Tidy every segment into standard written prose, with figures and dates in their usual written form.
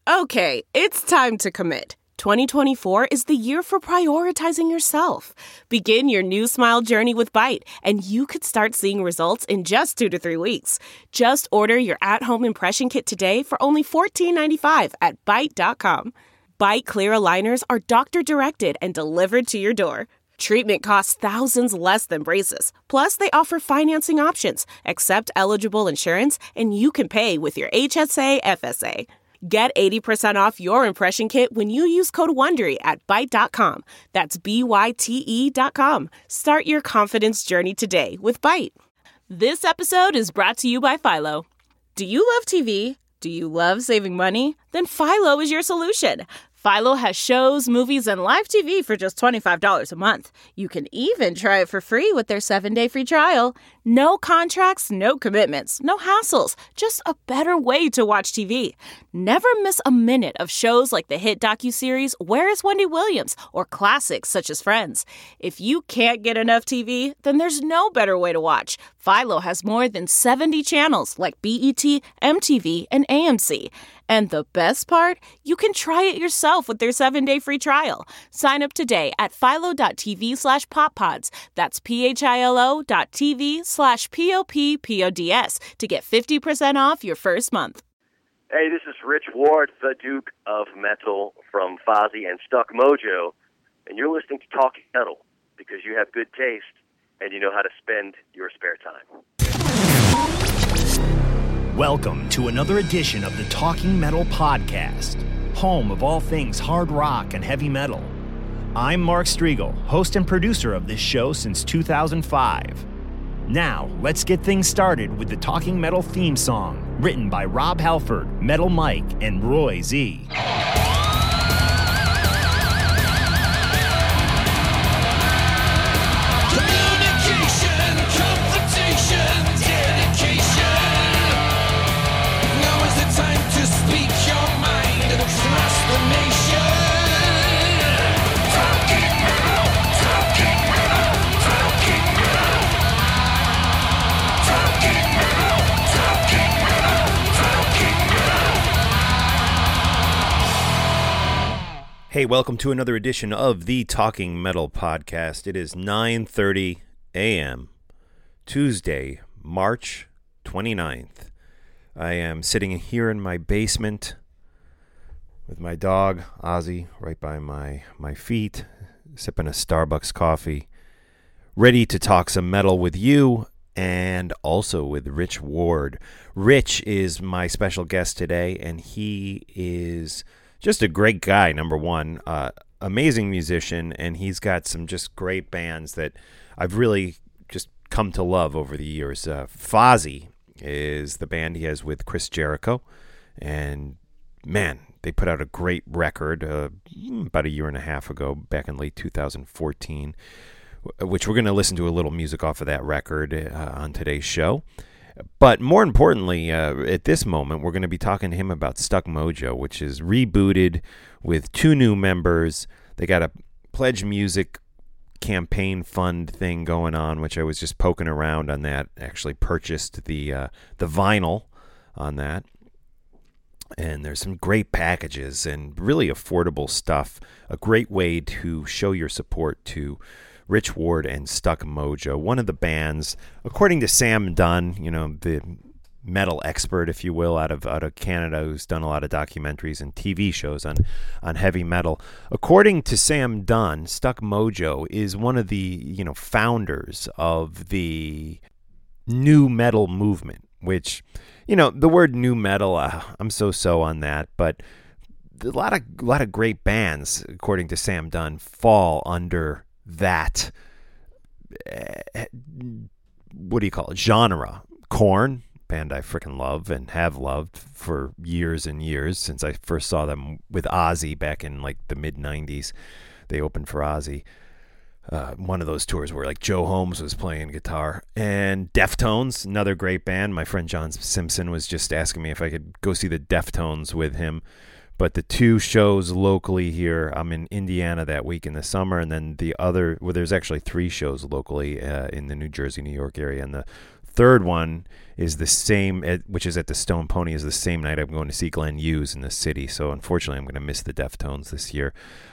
Okay, it's time to commit. 2024 is the year for prioritizing yourself. Begin your new smile journey with Byte, and you could start seeing results in just 2 to 3 weeks. Just order your at-home impression kit today for only $14.95 at Byte.com. Byte Clear aligners are doctor-directed and delivered to your door. Treatment costs thousands less than braces. Plus, they offer financing options, accept eligible insurance, and you can pay with your HSA FSA. Get 80% off your impression kit when you use code WONDERY at Byte.com. That's BYTE.com. Start your confidence journey today with Byte. This episode is brought to you by Philo. Do you love TV? Do you love saving money? Then Philo is your solution. Philo has shows, movies, and live TV for just $25 a month. You can even try it for free with their 7-day free trial. No contracts, no commitments, no hassles. Just a better way to watch TV. Never miss a minute of shows like the hit docuseries Where is Wendy Williams? Or classics such as Friends. If you can't get enough TV, then there's no better way to watch. Philo has more than 70 channels like BET, MTV, and AMC. And the best part? You can try it yourself with their 7-day free trial. Sign up today at philo.tv/poppods. That's philo.tv/POPPODS to get 50% off your first month. Hey, this is Rich Ward, the Duke of Metal from Fozzy and Stuck Mojo, and you're listening to Talking Metal because you have good taste and you know how to spend your spare time. Welcome to another edition of the Talking Metal Podcast, home of all things hard rock and heavy metal. I'm Mark Striegel, host and producer of this show since 2005. Now, let's get things started with the Talking Metal theme song, written by Rob Halford, Metal Mike, and Roy Z. Hey, welcome to another edition of the Talking Metal Podcast. It is 9:30 a.m., Tuesday, March 29th. I am sitting here in my basement with my dog, Ozzy, right by my feet, sipping a Starbucks coffee, ready to talk some metal with you and also with Rich Ward. Rich is my special guest today, and he is just a great guy, number one, amazing musician, and he's got some just great bands that I've really just come to love over the years. Fozzy is the band he has with Chris Jericho, and man, they put out a great record about a year and a half ago, back in late 2014, which we're going to listen to a little music off of that record on today's show. But more importantly, at this moment, we're going to be talking to him about Stuck Mojo, which is rebooted with 2 new members. They got a Pledge Music campaign fund thing going on, which I was just poking around on that. Actually purchased the vinyl on that. And there's some great packages and really affordable stuff. A great way to show your support to Rich Ward and Stuck Mojo, one of the bands, according to Sam Dunn, you know, the metal expert, if you will, out of Canada, who's done a lot of documentaries and TV shows on heavy metal. According to Sam Dunn, Stuck Mojo is one of the, founders of the new metal movement, which, the word new metal, I'm so on that, but a lot of great bands, according to Sam Dunn, fall under that, what do you call it, genre. Korn, band I freaking love and have loved for years and years, since I first saw them with Ozzy back in like the mid-90s. They opened for Ozzy. One of those tours where like Joe Holmes was playing guitar. And Deftones, another great band. My friend John Simpson was just asking me if I could go see the Deftones with him. But the 2 shows locally here, I'm in Indiana that week in the summer, and then the other, there's actually 3 shows locally in the New Jersey, New York area, and the third one is the same, which is at the Stone Pony, is the same night I'm going to see Glenn Hughes in the city. So unfortunately, I'm going to miss the Deftones this year.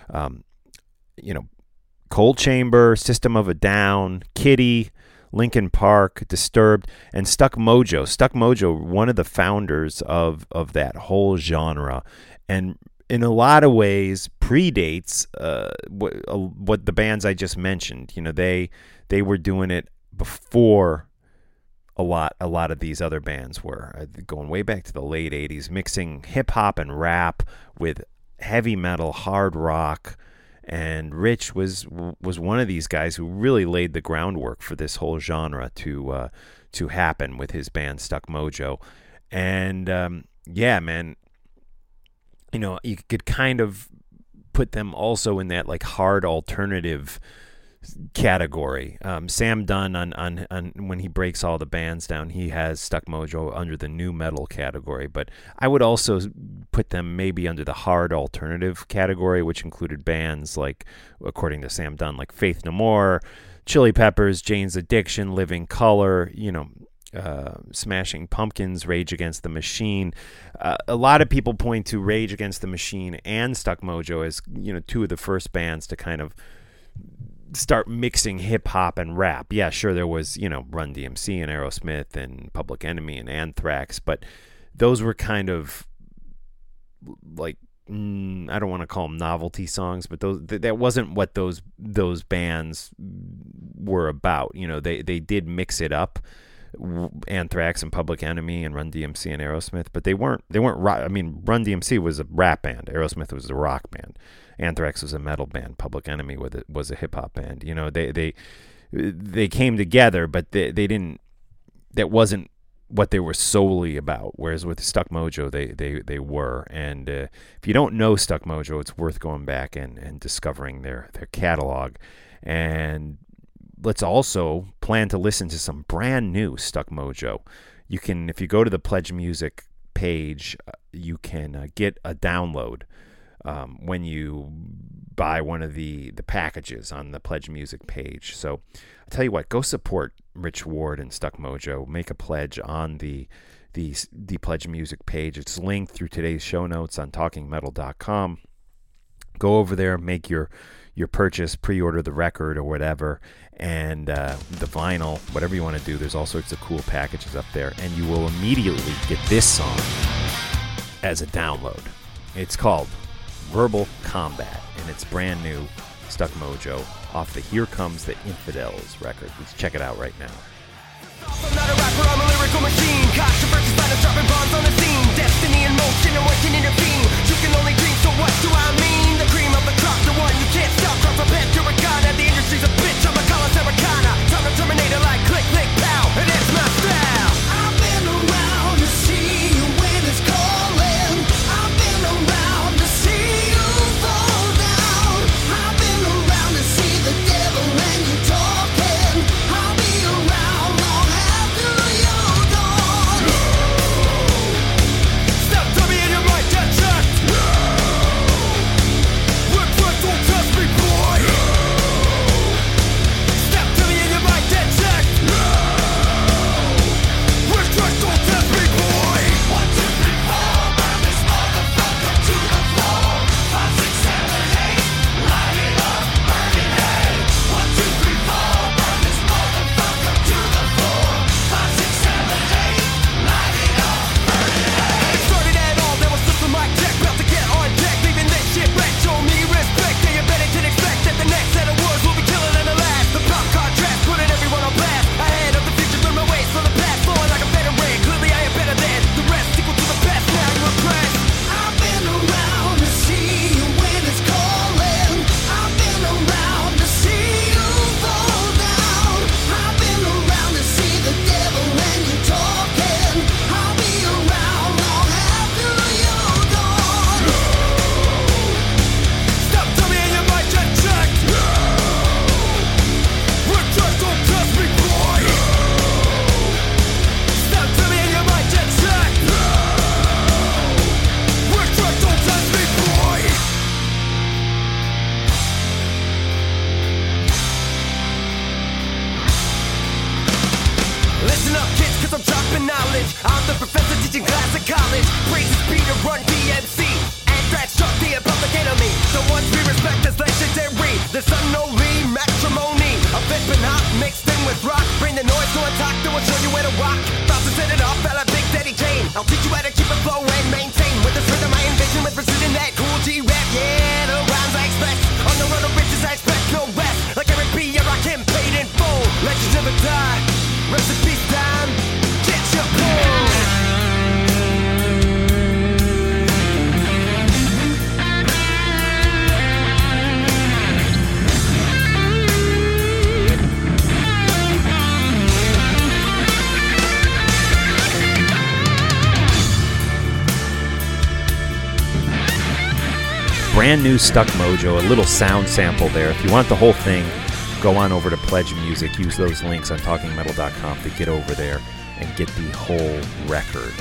Cold Chamber, System of a Down, Kitty, Linkin Park, Disturbed, and Stuck Mojo. Stuck Mojo, one of the founders of that whole genre, and in a lot of ways predates what the bands I just mentioned. They were doing it before a lot of these other bands were, going way back to the late 80s, mixing hip hop and rap with heavy metal, hard rock. And Rich was one of these guys who really laid the groundwork for this whole genre to happen with his band Stuck Mojo. And yeah, man, you could kind of put them also in that like hard alternative category. Sam Dunn on when he breaks all the bands down, he has Stuck Mojo under the new metal category, but I would also put them maybe under the hard alternative category, which included bands like, according to Sam Dunn, like Faith No More, Chili Peppers, Jane's Addiction, Living Colour, Smashing Pumpkins, Rage Against the Machine. A lot of people point to Rage Against the Machine and Stuck Mojo as two of the first bands to kind of start mixing hip hop and rap. Yeah, sure, there was Run DMC and Aerosmith and Public Enemy and Anthrax, but those were kind of like, I don't want to call them novelty songs, but that wasn't what those bands were about. They did mix it up, Anthrax and Public Enemy and Run DMC and Aerosmith, but they weren't rock. I mean, Run DMC was a rap band, Aerosmith was a rock band, Anthrax was a metal band, Public Enemy was a hip hop band. They came together, but they didn't. That wasn't what they were solely about. Whereas with Stuck Mojo, they were. And if you don't know Stuck Mojo, it's worth going back and discovering their catalog. And let's also plan to listen to some brand new Stuck Mojo. You can, if you go to the Pledge Music page, you can get a download when you buy one of the packages on the Pledge Music page. So I'll tell you what, go support Rich Ward and Stuck Mojo. Make a pledge on the Pledge Music page. It's linked through today's show notes on talkingmetal.com. Go over there, make your purchase, pre-order the record or whatever, and the vinyl, whatever you want to do. There's all sorts of cool packages up there, and you will immediately get this song as a download. It's called Verbal Combat, and it's brand new, Stuck Mojo, off the Here Comes the Infidels record. Let's check it out right now. I'm not a rapper, I'm a lyrical machine. Controversy, silence, dropping bombs on the scene. Destiny in motion, and one can intervene. You can only dream, so what do I mean? The cream of the crop, the one you can't stop. Cross a pet, you're a god, and the industry's a bitch. I'm a Colin Americana, time to terminate it like click, click, pow, and it's my style. I've been around to see you when it's calling. I've been around to see you fall down. I've been around to see the devil when you're talking. I'll be around long after you're gone. Step to me and you might get checked. I'll teach you how to keep it flow and maintain. With this rhythm I envision, with precision that cool G-rap. Yeah, the rhymes I expect. On the road of riches I expect no rest. Like Eric B, I rock him paid in full. Legends never die. Rest in peace time. Get your pull. Brand new Stuck Mojo, a little sound sample there. If you want the whole thing, go on over to Pledge Music. Use those links on TalkingMetal.com to get over there and get the whole record.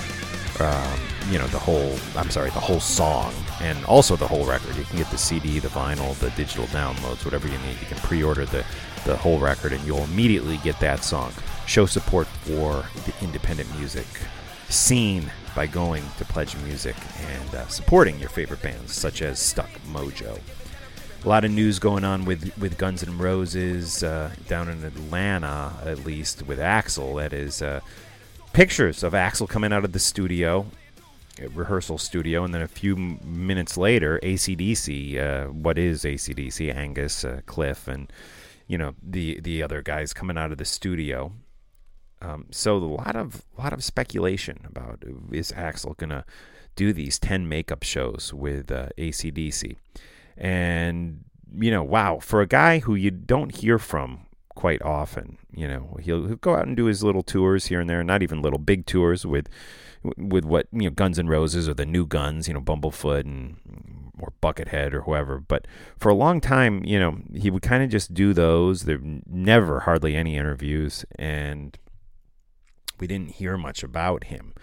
The whole song, and also the whole record. You can get the CD, the vinyl, the digital downloads, whatever you need. You can pre-order the whole record, and you'll immediately get that song. Show support for the independent music scene by going to Pledge Music and supporting your favorite bands, such as Stuck Mojo. A lot of news going on with Guns N' Roses down in Atlanta, at least, with Axl. That is pictures of Axl coming out of the studio, rehearsal studio, and then a few minutes later, AC/DC, what is AC/DC, Angus, Cliff, and the other guys coming out of the studio. So a lot of speculation about, is Axl gonna do these 10 makeup shows with AC/DC, and wow, for a guy who you don't hear from quite often, he'll go out and do his little tours here and there, not even little, big tours with what Guns N' Roses or the New Guns, Bumblefoot or Buckethead or whoever. But for a long time, he would kind of just do those. There never hardly any interviews, and we didn't hear much about him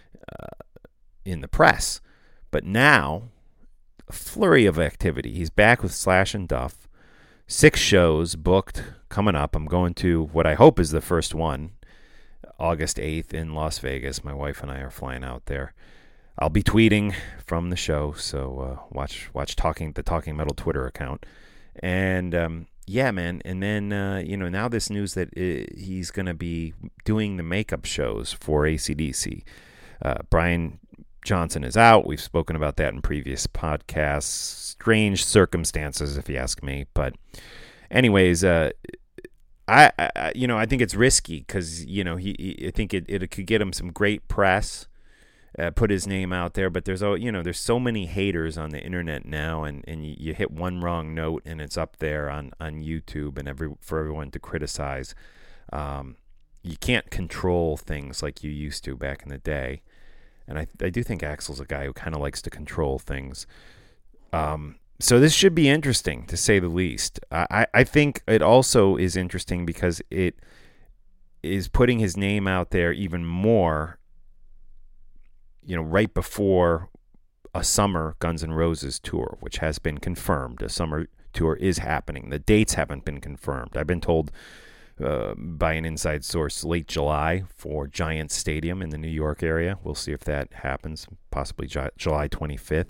in the press. But now, a flurry of activity. He's back with Slash and Duff. 6 shows booked coming up. I'm going to what I hope is the first one, August 8th in Las Vegas. My wife and I are flying out there. I'll be tweeting from the show, so watch the Talking Metal Twitter account. And yeah, man. And then, now this news that he's going to be doing the makeup shows for AC/DC. Brian Johnson is out. We've spoken about that in previous podcasts. Strange circumstances, if you ask me. But anyways, I think it's risky because, I think it could get him some great press. Put his name out there, but there's so many haters on the internet now, and you hit one wrong note and it's up there on YouTube and for everyone to criticize. You can't control things like you used to back in the day, and I do think Axl's a guy who kind of likes to control things. So this should be interesting, to say the least. I think it also is interesting because it is putting his name out there even more, right before a summer Guns N' Roses tour, which has been confirmed. A summer tour is happening. The dates haven't been confirmed. I've been told by an inside source late July for Giant Stadium in the New York area. We'll see if that happens, possibly July 25th.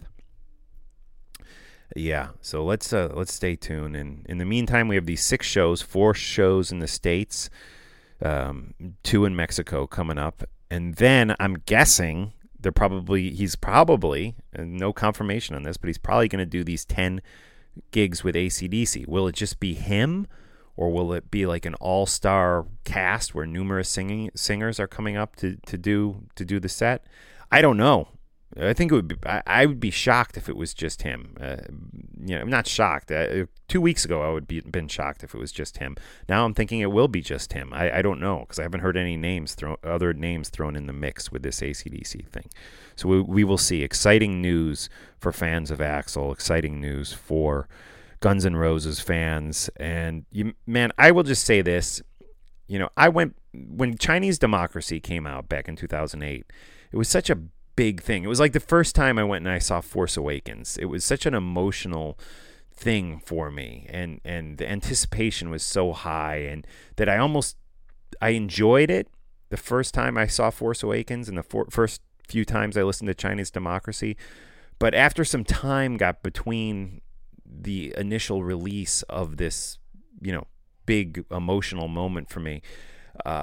Yeah, so let's stay tuned. And in the meantime, we have these 6 shows, 4 shows in the States, 2 in Mexico coming up. And then I'm guessing he's probably, and no confirmation on this, but he's probably going to do these 10 gigs with AC/DC. Will it just be him, or will it be like an all-star cast where numerous singers are coming up to do the set? I don't know. I think it would be. I would be shocked if it was just him. I'm not shocked. 2 weeks ago, I would been shocked if it was just him. Now I'm thinking it will be just him. I don't know, because I haven't heard any other names thrown in the mix with this AC/DC thing. So we will see. Exciting news for fans of Axl. Exciting news for Guns N' Roses fans. And I will just say this. When Chinese Democracy came out back in 2008, it was such a big thing. It was like the first time I went and I saw Force Awakens. It was such an emotional thing for me, and the anticipation was so high, and that I enjoyed it the first time I saw Force Awakens and the first few times I listened to Chinese Democracy. But after some time got between the initial release of this, big emotional moment for me,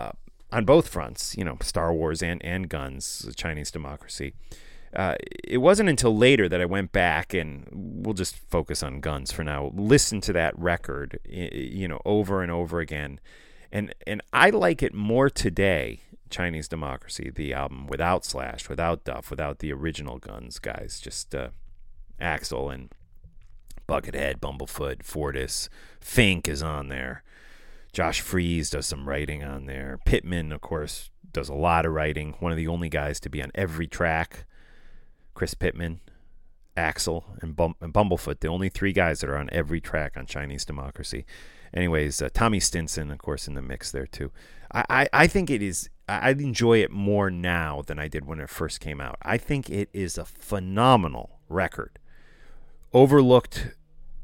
on both fronts, Star Wars and guns, Chinese democracy. It wasn't until later that I went back, and we'll just focus on guns for now, listen to that record, over and over again. And I like it more today, Chinese Democracy, the album, without Slash, without Duff, without the original Guns guys, just Axl and Buckethead, Bumblefoot, Fortis, Fink is on there. Josh Freese does some writing on there. Pittman, of course, does a lot of writing. One of the only guys to be on every track. Chris Pittman, Axl, and Bumblefoot, the only three guys that are on every track on Chinese Democracy. Anyways, Tommy Stinson, of course, in the mix there too. I think it is. I enjoy it more now than I did when it first came out. I think it is a phenomenal record. Overlooked,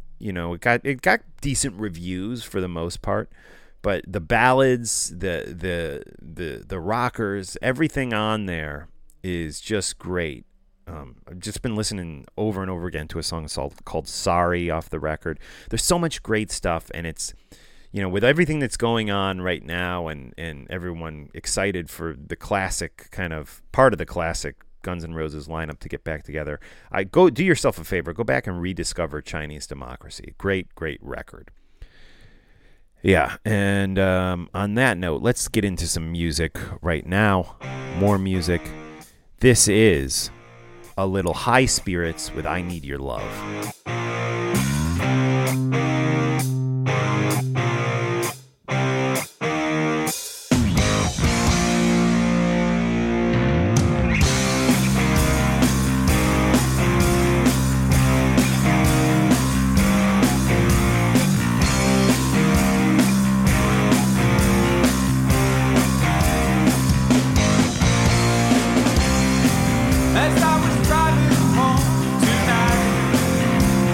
it got decent reviews for the most part, but the ballads, the rockers, everything on there is just great. I've just been listening over and over again to a song called Sorry off the record. There's so much great stuff, and it's, with everything that's going on right now and everyone excited for the classic kind of part of the classic Guns N' Roses lineup to get back together, do yourself a favor, go back and rediscover Chinese Democracy. Great, great record. Yeah, and on that note, let's get into some music right now. More music. This is a little High Spirits with I Need Your Love. As I was driving home tonight,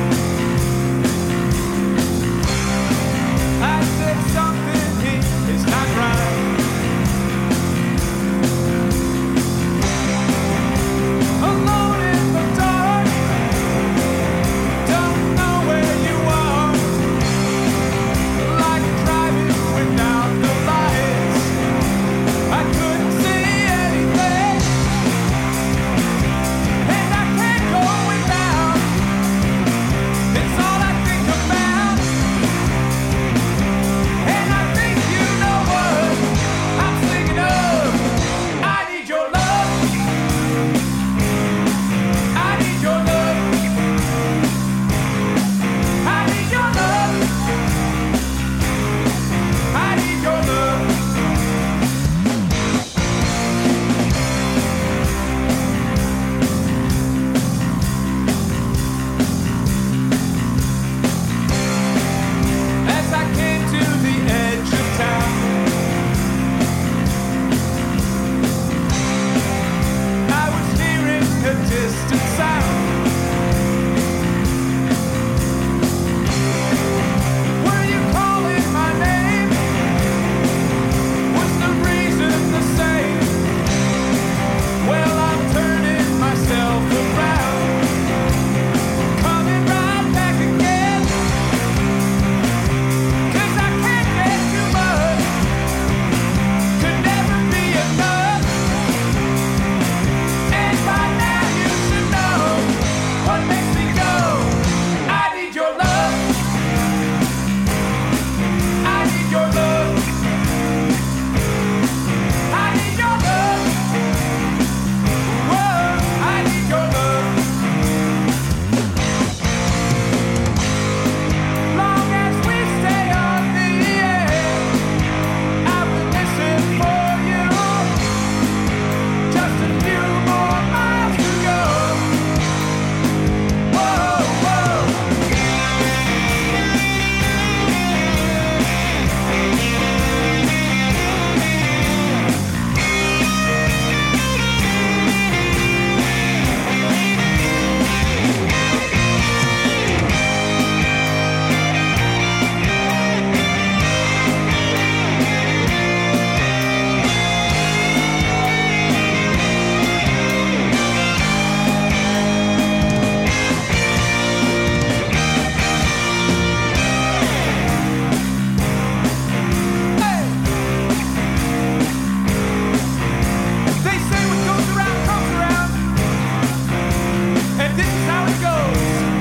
it goes.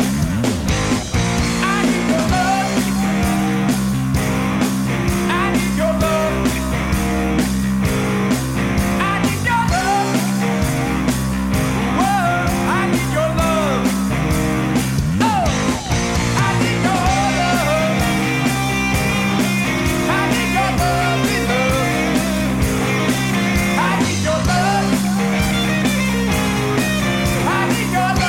I need your love. I need your love. I need your love. Whoa, I need your love. Oh, I need your love. I need your love, I need your love. I need your love.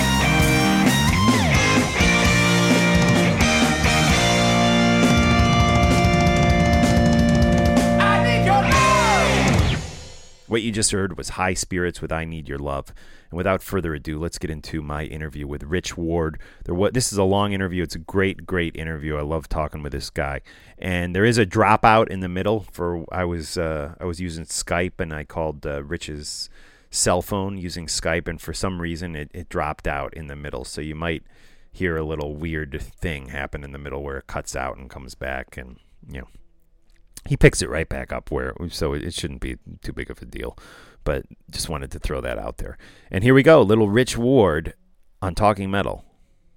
I need your love. What you just heard was High Spirits with I Need Your Love. And without further ado, let's get into my interview with Rich Ward. This is a long interview. It's a great, great interview. I love talking with this guy. And there is a dropout in the middle. I was using Skype, and I called Rich's cell phone using Skype, and for some reason it dropped out in the middle. So you might hear a little weird thing happen in the middle where it cuts out and comes back, and he picks it right back up so it shouldn't be too big of a deal. But just wanted to throw that out there. And here we go, little Rich Ward on Talking Metal.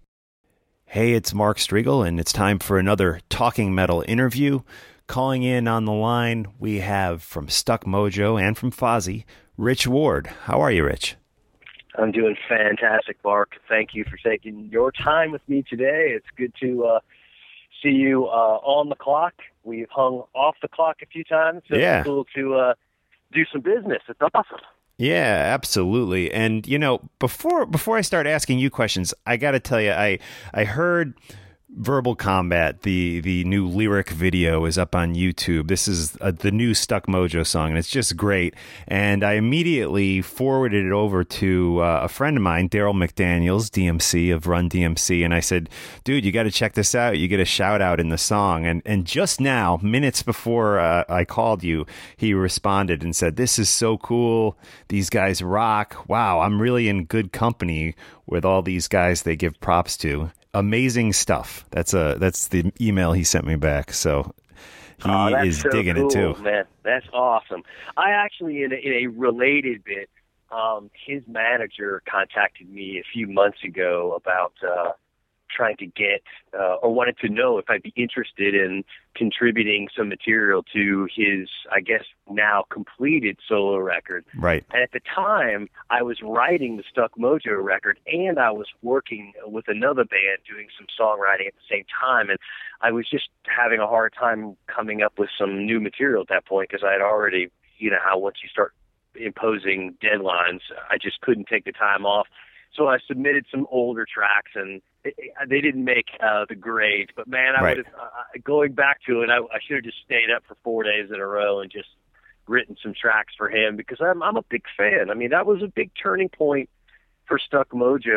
Hey, it's Mark Striegel, and it's time for another Talking Metal interview. Calling in on the line, we have from Stuck Mojo and from Fozzy, Rich Ward. How are you, Rich? I'm doing fantastic, Mark. Thank you for taking your time with me today. It's good to see you on the clock. We've hung off the clock a few times. So Yeah. It's cool to do some business. It's awesome. Yeah, absolutely. And, before I start asking you questions, I got to tell you, I heard Verbal Combat, the new lyric video, is up on YouTube. This is the new Stuck Mojo song, and it's just great. And I immediately forwarded it over to a friend of mine, Daryl McDaniels, DMC of Run DMC, and I said, dude, you got to check this out. You get a shout out in the song. And just now, minutes before I called you, he responded and said, this is so cool. These guys rock. Wow, I'm really in good company with all these guys they give props to. Amazing stuff. That's the email he sent me back. So he is so digging cool, it too. Man, that's awesome. I actually, in a related bit, his manager contacted me a few months ago about trying to get or wanted to know if I'd be interested in contributing some material to his, I guess, now completed solo record. Right. And at the time, I was writing the Stuck Mojo record, and I was working with another band doing some songwriting at the same time. And I was just having a hard time coming up with some new material at that point, because I had already, how once you start imposing deadlines, I just couldn't take the time off. So I submitted some older tracks, and they didn't make the grade. But man, I would have going back to it, I should have just stayed up for 4 days in a row and just written some tracks for him, because I'm a big fan. I mean, that was a big turning point for Stuck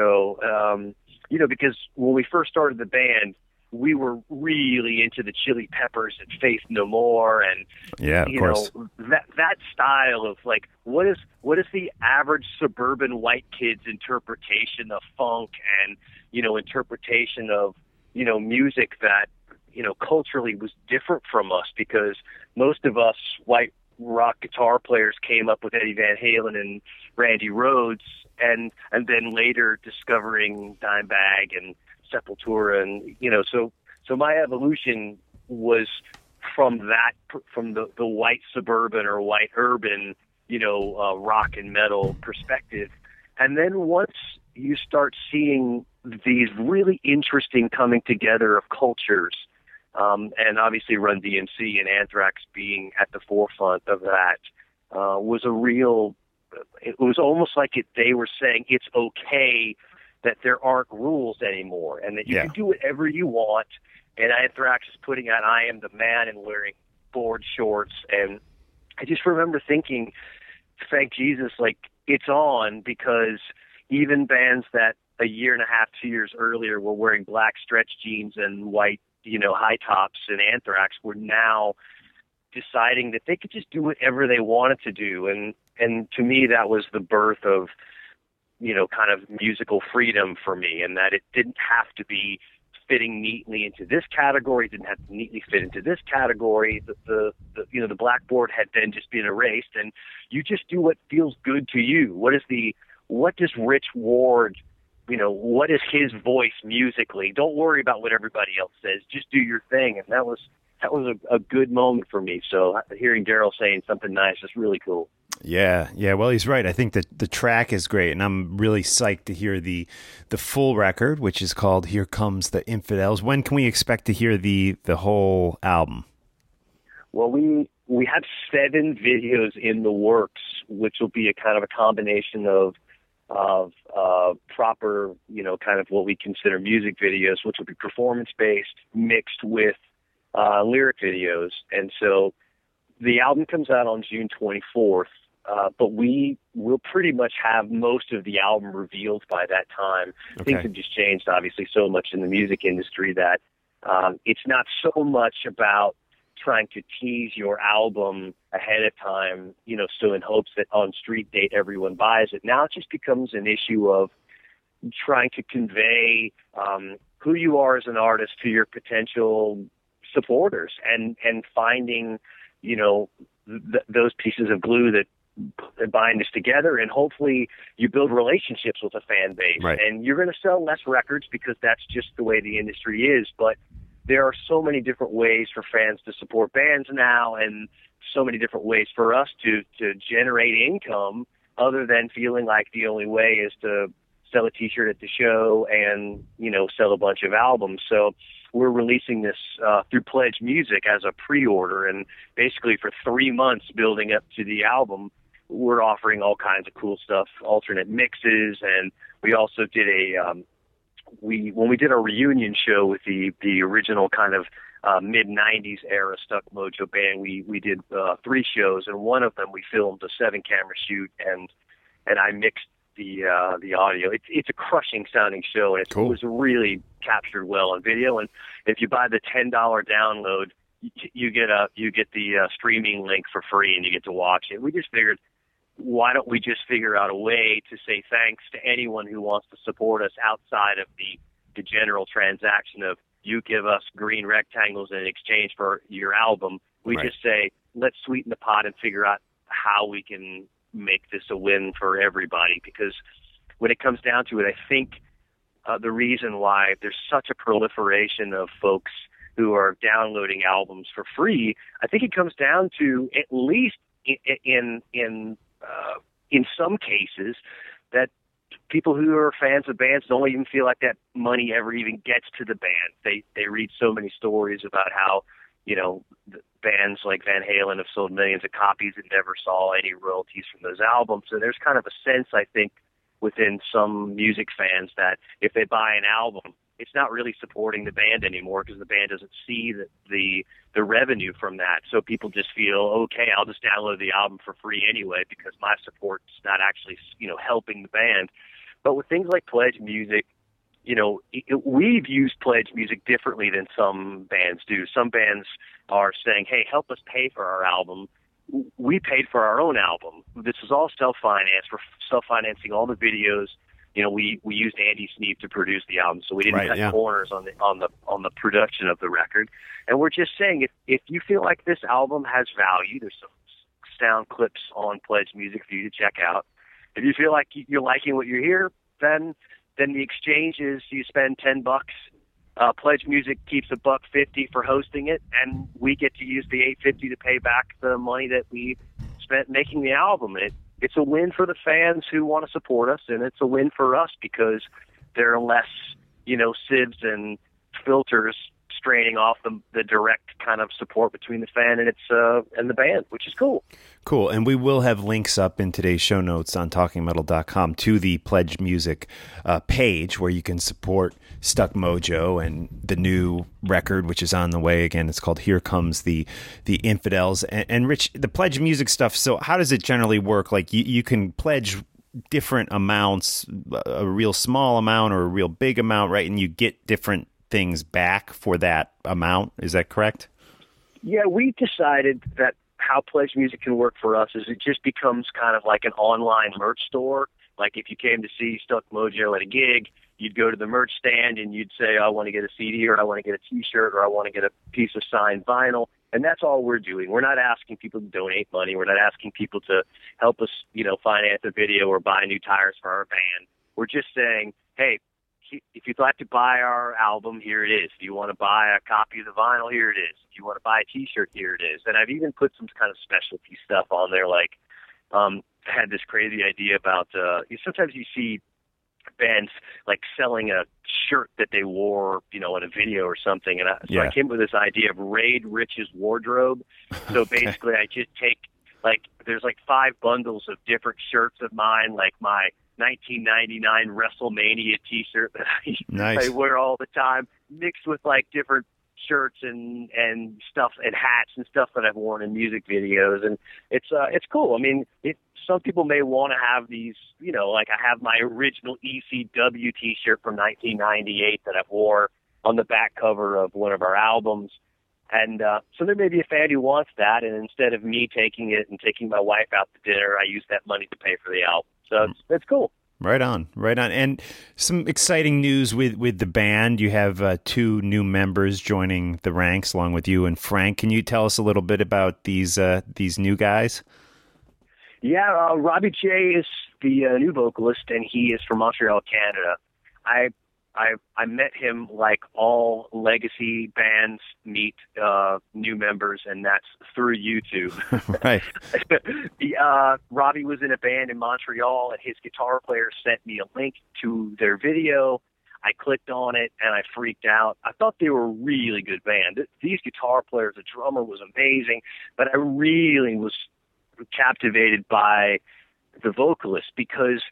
Mojo. Because when we first started the band, we were really into the Chili Peppers and Faith No More, and of course. That style of like, what is the average suburban white kid's interpretation of funk and interpretation of music that culturally was different from us, because most of us white rock guitar players came up with Eddie Van Halen and Randy Rhoads, and then later discovering Dimebag and Sepultura, and so my evolution was from the white suburban or white urban rock and metal perspective. And then once you start seeing these really interesting coming together of cultures, and obviously Run DMC and Anthrax being at the forefront of that, it was almost like they were saying it's okay that there aren't rules anymore, and that you can do whatever you want. And Anthrax is putting out I Am the Man and wearing board shorts. And I just remember thinking, thank Jesus, like, it's on, because even bands that a year and a half, 2 years earlier were wearing black stretch jeans and white, high tops and Anthrax were now deciding that they could just do whatever they wanted to do. And to me, that was the birth of, kind of musical freedom for me, and that it didn't have to be fitting neatly into this category, didn't have to neatly fit into this category. The blackboard had then just been erased, and you just do what feels good to you. What does Rich Ward what is his voice musically? Don't worry about what everybody else says. Just do your thing. And that was a good moment for me. So hearing Daryl saying something nice is really cool. Yeah. Well, he's right. I think that the track is great, and I'm really psyched to hear the full record, which is called "Here Comes the Infidels." When can we expect to hear the whole album? Well, we have 7 videos in the works, which will be a kind of a combination of proper, kind of what we consider music videos, which will be performance-based, mixed with lyric videos. And so the album comes out on June 24th, but we will pretty much have most of the album revealed by that time. Okay. Things have just changed, obviously, so much in the music industry that it's not so much about trying to tease your album ahead of time, so in hopes that on street date everyone buys it. Now it just becomes an issue of trying to convey who you are as an artist to your potential supporters and finding, those pieces of glue that bind us together, and hopefully you build relationships with a fan base. Right. And you're going to sell less records because that's just the way the industry is, but there are so many different ways for fans to support bands now, and so many different ways for us to generate income other than feeling like the only way is to sell a T-shirt at the show and, sell a bunch of albums. So we're releasing this through Pledge Music as a pre-order, and basically for 3 months building up to the album, we're offering all kinds of cool stuff, alternate mixes, and we also did when we did our reunion show with the original kind of mid-90s era Stuck Mojo band, we did 3 shows, and one of them we filmed a 7-camera shoot, and I mixed the audio. It's a crushing sounding show, and cool. It was really captured well on video. And if you buy the $10 download, you get the streaming link for free, and you get to watch it. We just figured, why don't we just figure out a way to say thanks to anyone who wants to support us outside of the general transaction of you give us green rectangles in exchange for your album. We Right. just say, let's sweeten the pot and figure out how we can make this a win for everybody. Because when it comes down to it, I think the reason why there's such a proliferation of folks who are downloading albums for free, I think it comes down to, at least in some cases, that people who are fans of bands don't even feel like that money ever even gets to the band. They read so many stories about how, bands like Van Halen have sold millions of copies and never saw any royalties from those albums. So there's kind of a sense, I think, within some music fans that if they buy an album, it's not really supporting the band anymore because the band doesn't see the revenue from that. So people just feel, okay, I'll just download the album for free anyway because my support's not actually, helping the band. But with things like Pledge Music, we've used Pledge Music differently than some bands do. Some bands are saying, hey, help us pay for our album. We paid for our own album. This is all self-financed. We're self-financing all the videos. We used Andy Sneap to produce the album, so we didn't cut corners on the production of the record. And we're just saying, if you feel like this album has value, there's some sound clips on Pledge Music for you to check out. If you feel like you're liking what you hear, then the exchange is you spend $10. Pledge Music keeps $1.50 for hosting it, and we get to use the $8.50 to pay back the money that we spent making the album. It's a win for the fans who want to support us, and it's a win for us because there are less, sieves and filters straining off the direct kind of support between the fan and the band, which is cool. Cool. And we will have links up in today's show notes on talkingmetal.com to the Pledge Music page where you can support Stuck Mojo and the new record, which is on the way. Again, it's called Here Comes the Infidels. And Rich, the Pledge Music stuff, so how does it generally work? Like you can pledge different amounts, a real small amount or a real big amount, right? And you get different things back for that amount. Is that correct? Yeah, we decided that how Pledge Music can work for us is it just becomes kind of like an online merch store. Like if you came to see Stuck Mojo at a gig, you'd go to the merch stand and you'd say, I want to get a CD or I want to get a T-shirt or I want to get a piece of signed vinyl. And that's all we're doing. We're not asking people to donate money. We're not asking people to help us, finance a video or buy new tires for our band. We're just saying, hey, if you'd like to buy our album, here it is. If you want to buy a copy of the vinyl, here it is. If you want to buy a T-shirt, here it is. And I've even put some kind of specialty stuff on there, like I had this crazy idea about sometimes you see bands like selling a shirt that they wore, in a video or something. And I came up with this idea of Raid Rich's wardrobe. So basically I just take, there's 5 bundles of different shirts of mine, like my 1999 WrestleMania T-shirt that I wear all the time, mixed with different shirts and stuff and hats and stuff that I've worn in music videos, and it's cool. I mean, some people may want to have these, I have my original ECW T-shirt from 1998 that I've wore on the back cover of one of our albums. And so there may be a fan who wants that, and instead of me taking it and taking my wife out to dinner, I use that money to pay for the album. So it's cool. Right on. And some exciting news with the band. You have 2 new members joining the ranks along with you and Frank. Can you tell us a little bit about these new guys? Yeah, Robbie J is the new vocalist, and he is from Montreal, Canada. I met him like all legacy bands meet new members, and that's through YouTube. Right. Robbie was in a band in Montreal, and his guitar player sent me a link to their video. I clicked on it, and I freaked out. I thought they were a really good band. These guitar players, the drummer was amazing, but I really was captivated by the vocalist because,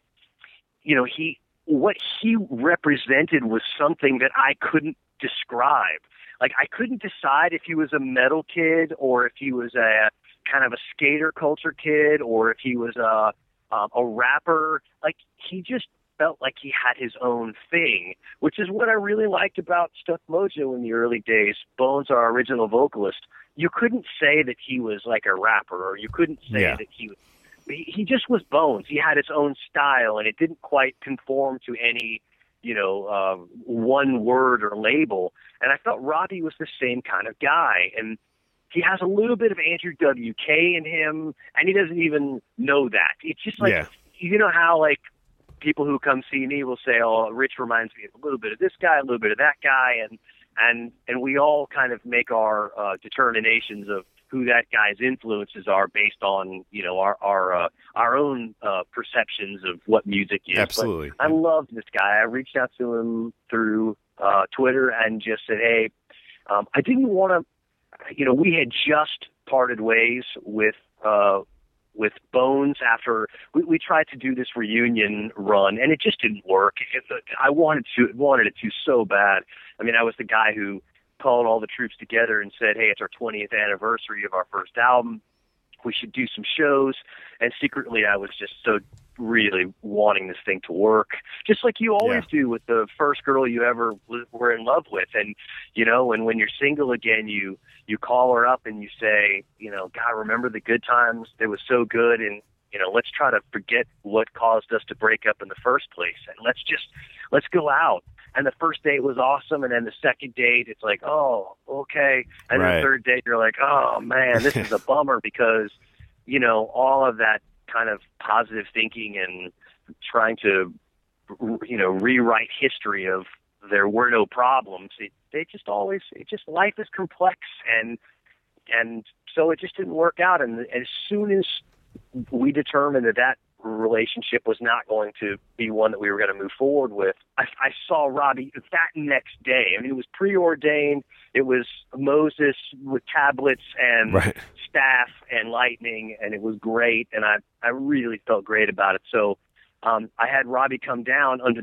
what he represented was something that I couldn't describe. I couldn't decide if he was a metal kid or if he was a kind of a skater culture kid or if he was a rapper. He just felt like he had his own thing, which is what I really liked about Stuck Mojo in the early days. Bones, our original vocalist, you couldn't say that he was like a rapper, or you couldn't say that he just was Bones. He had his own style, and it didn't quite conform to any, one word or label. And I felt Robbie was the same kind of guy. And he has a little bit of Andrew WK in him, and he doesn't even know that. It's just how people who come see me will say, "Oh, Rich reminds me of a little bit of this guy, a little bit of that guy," and we all kind of make our determinations of who that guy's influences are based on, our own perceptions of what music is. Absolutely. But I loved this guy. I reached out to him through Twitter and just said, hey, I didn't want to, we had just parted ways with Bones after we tried to do this reunion run, and it just didn't work. I wanted it to so bad. I mean, I was the guy who called all the troops together and said, hey, it's our 20th anniversary of our first album. We should do some shows. And secretly, I was just so really wanting this thing to work, just like you always do with the first girl you ever were in love with. And, and when you're single again, you call her up and you say, God, remember the good times? It was so good. And, let's try to forget what caused us to break up in the first place. And let's go out. And the first date was awesome. And then the second date, it's like, oh, okay. And then the third date, you're like, oh, man, this is a bummer because, all of that kind of positive thinking and trying to, rewrite history of there were no problems. Life is complex. And so it just didn't work out. And as soon as we determined that relationship was not going to be one that we were going to move forward with, I saw Robbie that next day. I mean, it was preordained. It was Moses with tablets and staff and lightning, and it was great. And I really felt great about it. So I had Robbie come down to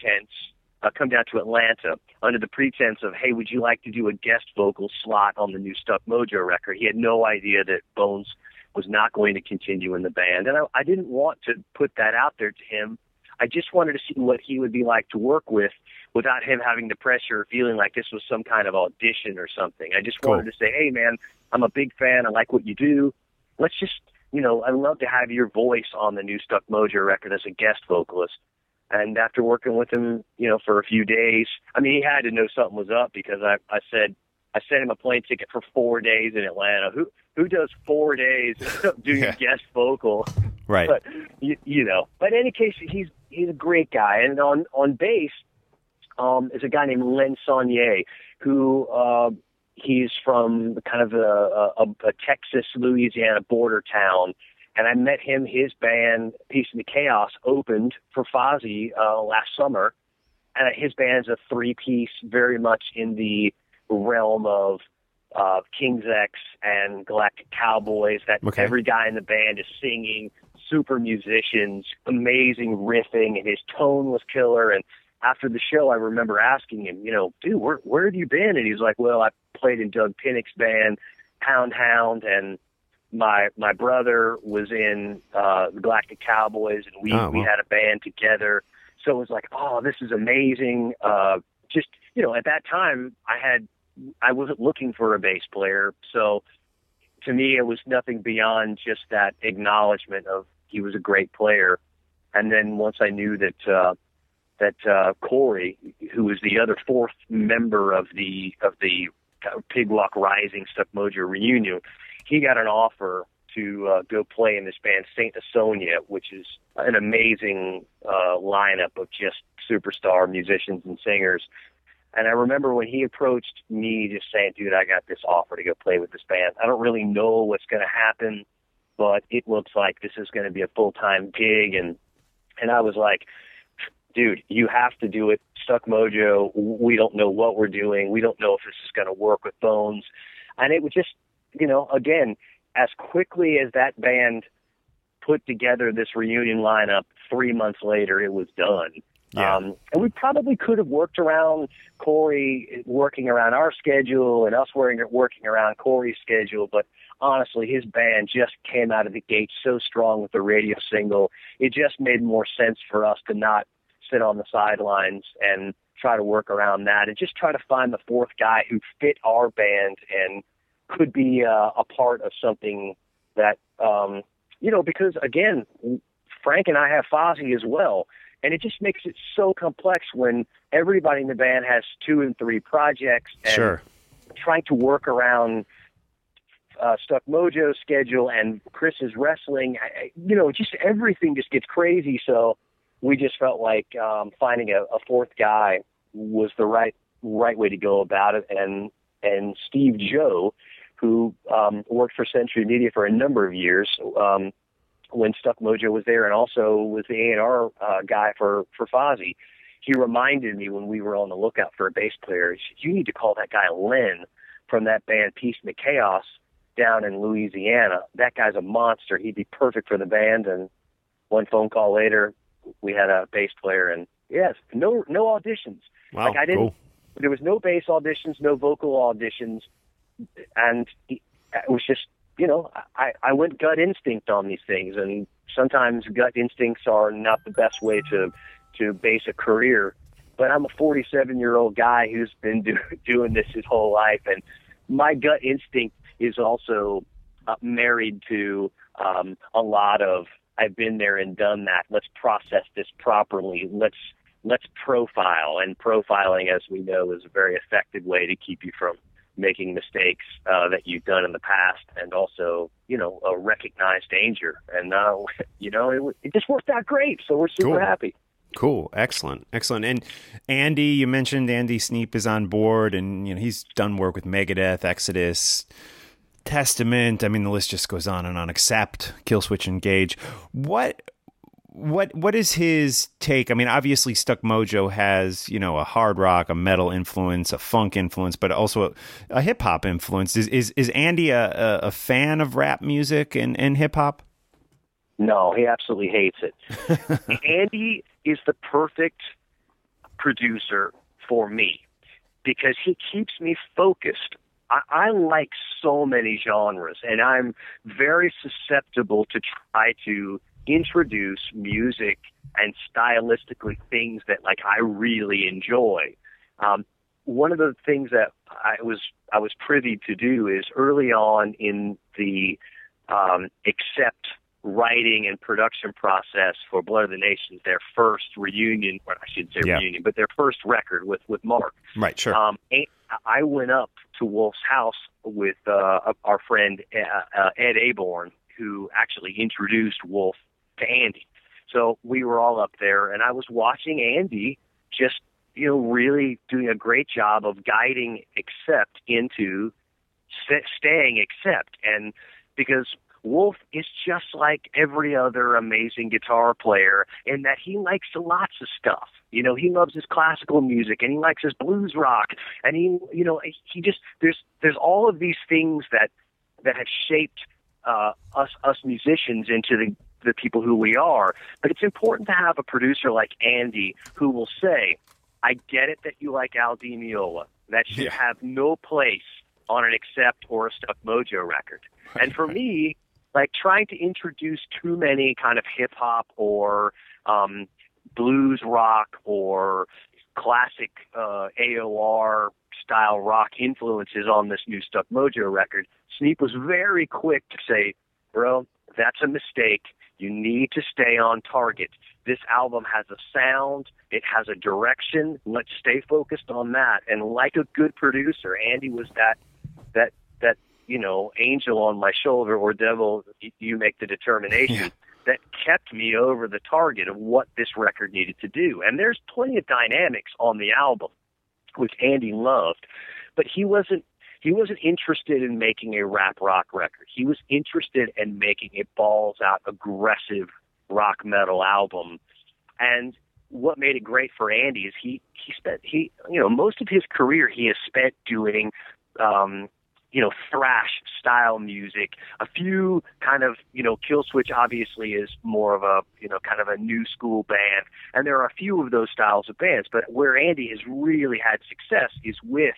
Atlanta under the pretense of, hey, would you like to do a guest vocal slot on the new Stuck Mojo record? He had no idea that Bones was not going to continue in the band. And I didn't want to put that out there to him. I just wanted to see what he would be like to work with without him having the pressure or feeling like this was some kind of audition or something. I just wanted to say, hey, man, I'm a big fan. I like what you do. Let's just, I'd love to have your voice on the new Stuck Mojo record as a guest vocalist. And after working with him, for a few days, I mean, he had to know something was up because I said, I sent him a plane ticket for 4 days in Atlanta. Who does 4 days doing a guest vocal? Right. But you know. But in any case, he's a great guy. And on bass is a guy named Len Saunier, who he's from kind of a Texas, Louisiana border town. And I met him. His band, Peace in the Chaos, opened for Fozzy last summer. And his band's a three-piece, very much in the realm of King's X and Galactic Cowboys. That every guy in the band is singing, super musicians, amazing riffing, and his tone was killer. And after the show, I remember asking him, dude, where have you been? And he's like, well, I played in Doug Pinnick's band, Pound Hound, and my brother was in the Galactic Cowboys, and we had a band together. So it was like, oh, this is amazing. Just, at that time, I wasn't looking for a bass player. So to me, it was nothing beyond just that acknowledgement of he was a great player. And then once I knew that Corey, who was the other fourth member of the Pig Walk Rising Stuck Mojo reunion, he got an offer to go play in this band Saint Asonia, which is an amazing lineup of just superstar musicians and singers. And I remember when he approached me just saying, dude, I got this offer to go play with this band. I don't really know what's going to happen, but it looks like this is going to be a full-time gig. And I was like, dude, you have to do it. Stuck Mojo, we don't know what we're doing. We don't know if this is going to work with Bones. And it was just, again, as quickly as that band put together this reunion lineup, 3 months later, it was done. Yeah. And we probably could have worked around Corey working around our schedule and us working around Corey's schedule. But honestly, his band just came out of the gate so strong with the radio single. It just made more sense for us to not sit on the sidelines and try to work around that and just try to find the fourth guy who fit our band and could be a part of something that, because, again, Frank and I have Fozzy as well. And it just makes it so complex when everybody in the band has 2 and 3 projects and trying to work around Stuck Mojo's schedule and Chris's wrestling. Just everything just gets crazy. So we just felt like finding a fourth guy was the right way to go about it. And Steve Joe, who worked for Century Media for a number of years, when Stuck Mojo was there, and also was the A&R guy for Fozzy, he reminded me when we were on the lookout for a bass player, he said, you need to call that guy Len from that band Peace in the Chaos down in Louisiana. That guy's a monster. He'd be perfect for the band. And one phone call later, we had a bass player, and yes, no auditions. Wow, there was no bass auditions, no vocal auditions, and it was just, I went gut instinct on these things, and sometimes gut instincts are not the best way to base a career. But I'm a 47-year-old guy who's been doing this his whole life, and my gut instinct is also married to a lot of I've been there and done that. Let's process this properly. Let's profile, and profiling, as we know, is a very effective way to keep you from making mistakes that you've done in the past, and also, recognize danger. And, it just worked out great. So we're super happy. Cool. Excellent. And Andy, you mentioned Andy Sneap is on board, and, he's done work with Megadeth, Exodus, Testament. I mean, the list just goes on and on, Accept, Killswitch Engage. What is his take? I mean, obviously Stuck Mojo has, a hard rock, a metal influence, a funk influence, but also a hip hop influence. Is Andy a fan of rap music and hip hop? No, he absolutely hates it. Andy is the perfect producer for me because he keeps me focused. I like so many genres, and I'm very susceptible to try to introduce music and stylistically things that I really enjoy. One of the things that I was privy to do is early on in the Accept writing and production process for Blood of the Nations, their first reunion, or I shouldn't say reunion, but their first record with Mark. Right, sure. I went up to Wolf's house with our friend Ed Aborn, who actually introduced Wolf to Andy. So we were all up there, and I was watching Andy just, really doing a great job of guiding Accept into staying Accept. And because Wolf is just like every other amazing guitar player in that he likes lots of stuff. He loves his classical music, and he likes his blues rock, and he just there's all of these things that have shaped us musicians into the people who we are. But it's important to have a producer like Andy who will say, I get it that you like Al Di Meola. That should have no place on an Accept or a Stuck Mojo record. And for me, like trying to introduce too many kind of hip hop or blues rock or classic AOR style rock influences on this new Stuck Mojo record, Sneap was very quick to say, bro, that's a mistake. You need to stay on target. This album has a sound. It has a direction. Let's stay focused on that. And like a good producer, Andy was that angel on my shoulder, or devil, you make the determination, that kept me over the target of what this record needed to do. And there's plenty of dynamics on the album, which Andy loved, but he wasn't interested in making a rap rock record. He was interested in making a balls out aggressive rock metal album. And what made it great for Andy is he spent most of his career he has spent doing thrash style music. A few kind of, Killswitch obviously is more of a, kind of a new school band. And there are a few of those styles of bands, but where Andy has really had success is with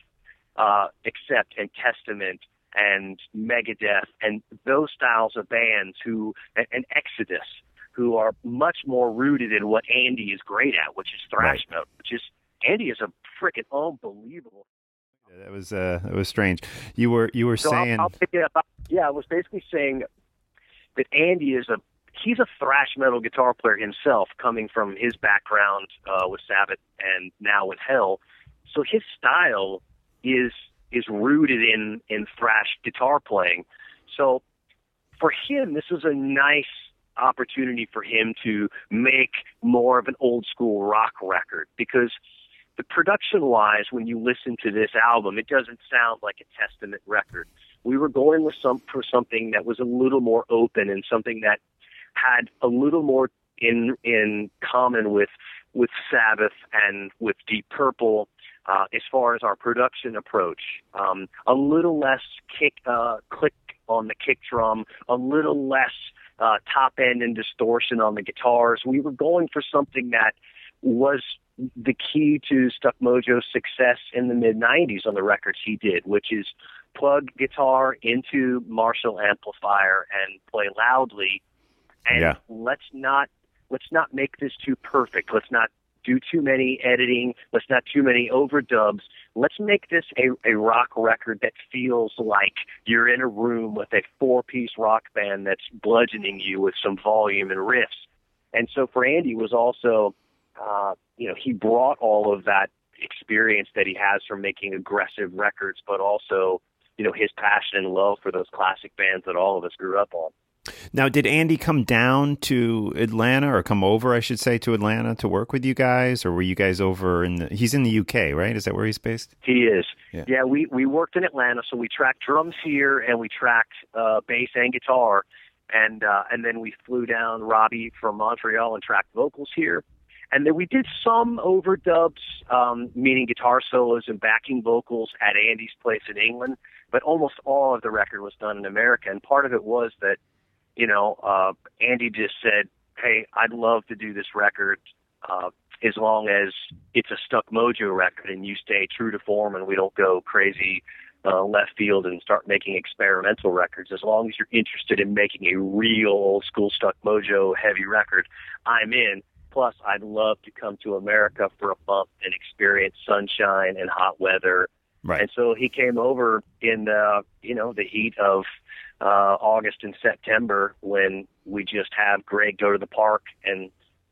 Accept and Testament and Megadeth and those styles of bands and Exodus, who are much more rooted in what Andy is great at, which is thrash metal, Andy is a freaking unbelievable. That was strange. You were saying. I'll pick it up. Yeah, I was basically saying that Andy he's a thrash metal guitar player himself, coming from his background with Sabbath and now with Hell. So his style is rooted in thrash guitar playing. So for him, this was a nice opportunity for him to make more of an old school rock record, because the production-wise, when you listen to this album, it doesn't sound like a Testament record. We were going for something that was a little more open and something that had a little more in common with Sabbath and with Deep Purple as far as our production approach. A little less click on the kick drum, a little less top end and distortion on the guitars. We were going for something that was the key to Stuck Mojo's success in the mid-'90s on the records he did, which is plug guitar into Marshall amplifier and play loudly. And let's not make this too perfect. Let's not do too many editing. Let's not too many overdubs. Let's make this a rock record that feels like you're in a room with a 4-piece rock band that's bludgeoning you with some volume and riffs. And so for Andy was also, he brought all of that experience that he has from making aggressive records, but also, his passion and love for those classic bands that all of us grew up on. Now, did Andy come down to Atlanta, or come over, I should say, to Atlanta to work with you guys? Or were you guys over he's in the UK, right? Is that where he's based? He is. Yeah, we worked in Atlanta, so we tracked drums here and we tracked bass and guitar. And then we flew down Robbie from Montreal and tracked vocals here. And then we did some overdubs, meaning guitar solos and backing vocals at Andy's place in England. But almost all of the record was done in America. And part of it was that, Andy just said, hey, I'd love to do this record as long as it's a Stuck Mojo record and you stay true to form and we don't go crazy left field and start making experimental records. As long as you're interested in making a real old school Stuck Mojo heavy record, I'm in. Plus, I'd love to come to America for a month and experience sunshine and hot weather. Right. And so he came over in the heat of August and September when we just have Greg go to the park and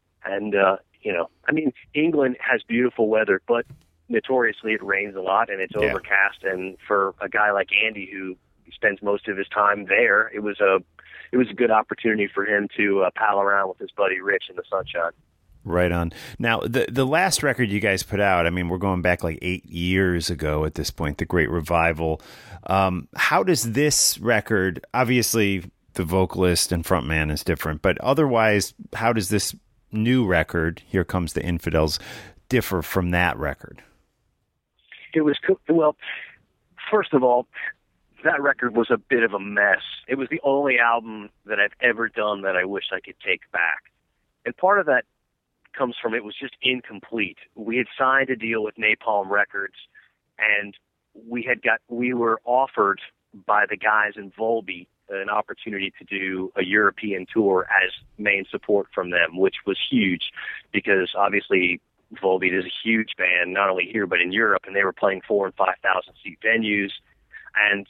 England has beautiful weather, but notoriously it rains a lot and it's overcast. And for a guy like Andy who spends most of his time there, it was a good opportunity for him to pal around with his buddy Rich in the sunshine. Right on. Now, the last record you guys put out, I mean, we're going back like 8 years ago at this point, The Great Revival. How does this record, obviously the vocalist and frontman is different, but otherwise, how does this new record, Here Comes the Infidels, differ from that record? It was, well, first of all, that record was a bit of a mess. It was the only album that I've ever done that I wish I could take back. And part of that comes from it was just incomplete. We had signed a deal with Napalm Records, and we were offered by the guys in Volbeat an opportunity to do a European tour as main support from them, which was huge because obviously Volbeat is a huge band, not only here but in Europe, and they were playing 4,000 and 5,000 seat venues, and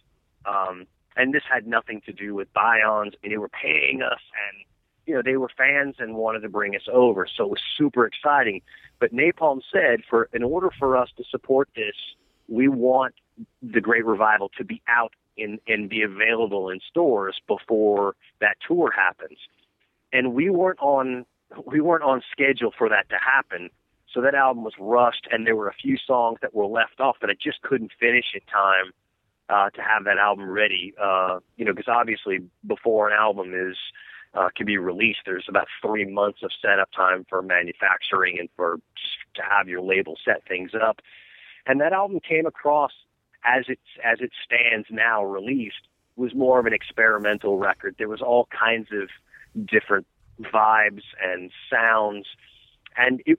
this had nothing to do with Bions. I mean, they were paying us, and they were fans and wanted to bring us over, so it was super exciting. But Napalm said, in order for us to support this, we want The Great Revival to be out and be available in stores before that tour happens. And we weren't on schedule for that to happen. So that album was rushed, and there were a few songs that were left off that I just couldn't finish in time to have that album ready. Because obviously before an album can be released, there's about 3 months of setup time for manufacturing and to have your label set things up. And that album came across as it stands now released was more of an experimental record. There was all kinds of different vibes and sounds, and it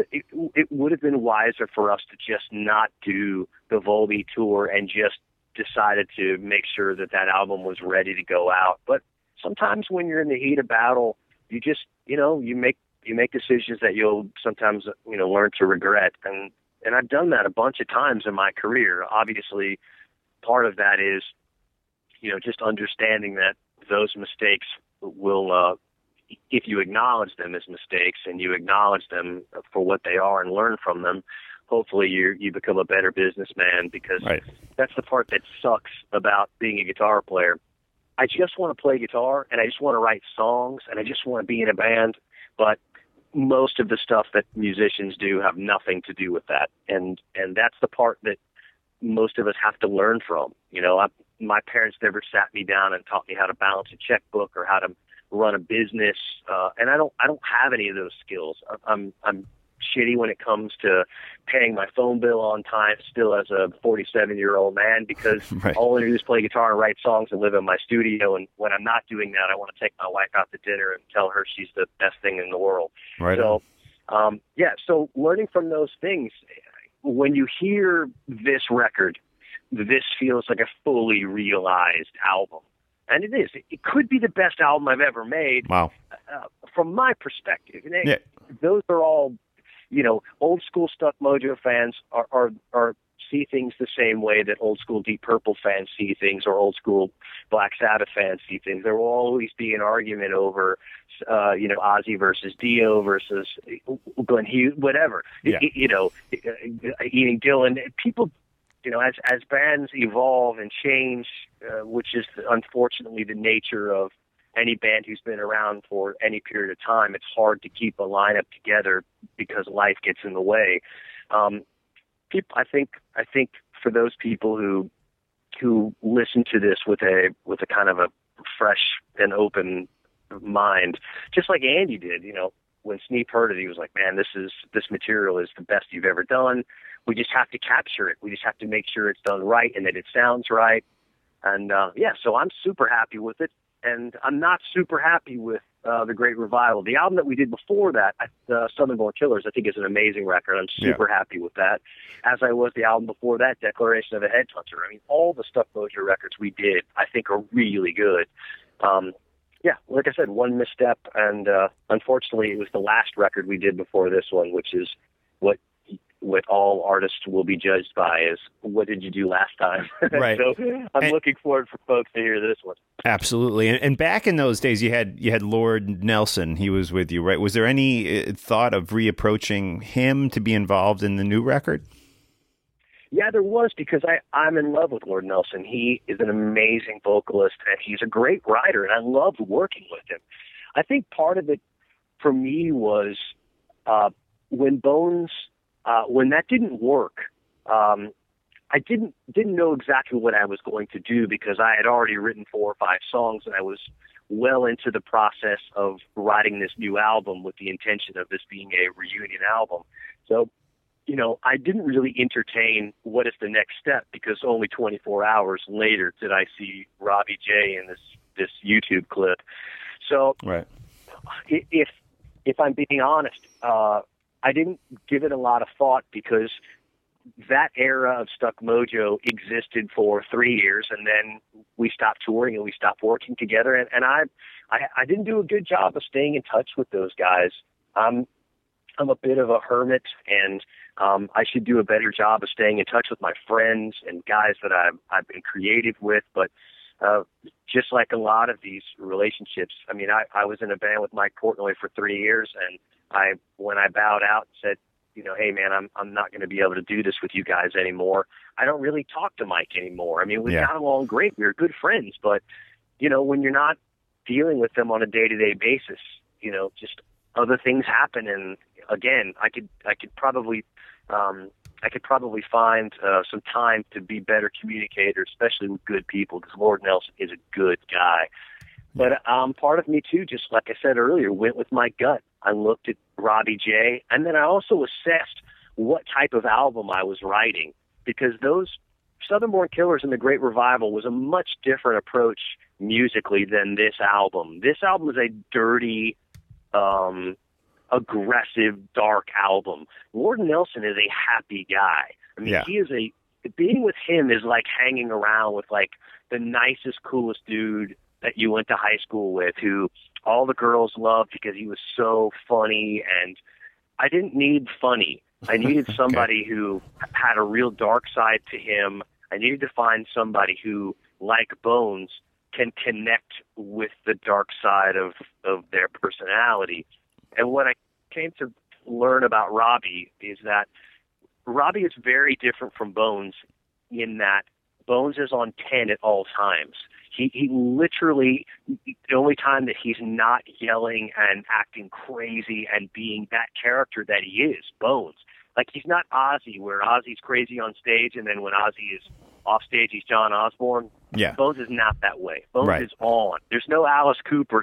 would have been wiser for us to just not do the Volbeat tour and just decided to make sure that album was ready to go out. But sometimes when you're in the heat of battle, you just, you make decisions that you'll sometimes, learn to regret. And I've done that a bunch of times in my career. Obviously, part of that is, just understanding that those mistakes will, if you acknowledge them as mistakes and you acknowledge them for what they are and learn from them, hopefully you become a better businessman, because That's the part that sucks about being a guitar player. I just want to play guitar, and I just want to write songs, and I just want to be in a band, but most of the stuff that musicians do have nothing to do with that. And that's the part that most of us have to learn from. My parents never sat me down and taught me how to balance a checkbook or how to run a business. And I don't have any of those skills. I'm shitty when it comes to paying my phone bill on time still as a 47-year-old man, because all I want to do is play guitar and write songs and live in my studio. And when I'm not doing that, I want to take my wife out to dinner and tell her she's the best thing in the world. So learning from those things, when you hear this record, this feels like a fully realized album. And it is. It could be the best album I've ever made. Wow. From my perspective. And those are all, old school Stuck Mojo fans are see things the same way that old school Deep Purple fans see things, or old school Black Sabbath fans see things. There will always be an argument over, Ozzy versus Dio versus Glenn Hughes, whatever. Eating Dylan. People, as bands evolve and change, which is unfortunately the nature of any band who's been around for any period of time, it's hard to keep a lineup together because life gets in the way. I think for those people who listen to this with a kind of a fresh and open mind, just like Andy did, when Sneap heard it, he was like, "Man, this material is the best you've ever done. We just have to capture it. We just have to make sure it's done right and that it sounds right." And so I'm super happy with it. And I'm not super happy with The Great Revival. The album that we did before that, Southern Born Killers, I think is an amazing record. I'm super happy with that, as I was the album before that, Declaration of a Headhunter. I mean, all the Stuck Mojo records we did, I think, are really good. Like I said, one misstep, and unfortunately it was the last record we did before this one, which is what what all artists will be judged by is what did you do last time? Right. So I'm looking forward for folks to hear this one. Absolutely. And back in those days, you had Lord Nelson. He was with you, right? Was there any thought of reapproaching him to be involved in the new record? Yeah, there was, because I'm in love with Lord Nelson. He is an amazing vocalist, and he's a great writer, and I loved working with him. I think part of it for me was when Bones, when that didn't work, I didn't know exactly what I was going to do, because I had already written 4 or 5 songs, and I was well into the process of writing this new album with the intention of this being a reunion album. So, you know, I didn't really entertain what is the next step, because only 24 hours later did I see Robbie J in this YouTube clip. So right. If I'm being honest, I didn't give it a lot of thought, because that era of Stuck Mojo existed for 3 years, and then we stopped touring and we stopped working together. And I didn't do a good job of staying in touch with those guys. I'm a bit of a hermit, and I should do a better job of staying in touch with my friends and guys that I've been creative with. But just like a lot of these relationships, I mean, I was in a band with Mike Portnoy for 3 years, and when I bowed out and said, you know, hey man, I'm not going to be able to do this with you guys anymore, I don't really talk to Mike anymore. I mean, we got along great, we were good friends, but you know, when you're not dealing with them on a day-to-day basis, you know, just other things happen. And again, I could probably find some time to be better communicators, especially with good people, because Lord Nelson is a good guy. But part of me too, just like I said earlier, went with my gut. I looked at Robbie J, and then I also assessed what type of album I was writing, because those Southern Born Killers and the Great Revival was a much different approach musically than this album. This album is a dirty, aggressive, dark album. Lord Nelson is a happy guy. I mean, he is being with him is like hanging around with like the nicest, coolest dude that you went to high school with, who all the girls loved because he was so funny. And I didn't need funny. I needed somebody who had a real dark side to him. I needed to find somebody who, like Bones, can connect with the dark side of their personality. And what I came to learn about Robbie is that Robbie is very different from Bones in that Bones is on 10 at all times. He literally, the only time that he's not yelling and acting crazy and being that character that he is, Bones. Like, he's not Ozzy, where Ozzy's crazy on stage, and then when Ozzy is off stage, he's John Osborne. Yeah. Bones is not that way. Bones is on. There's no Alice Cooper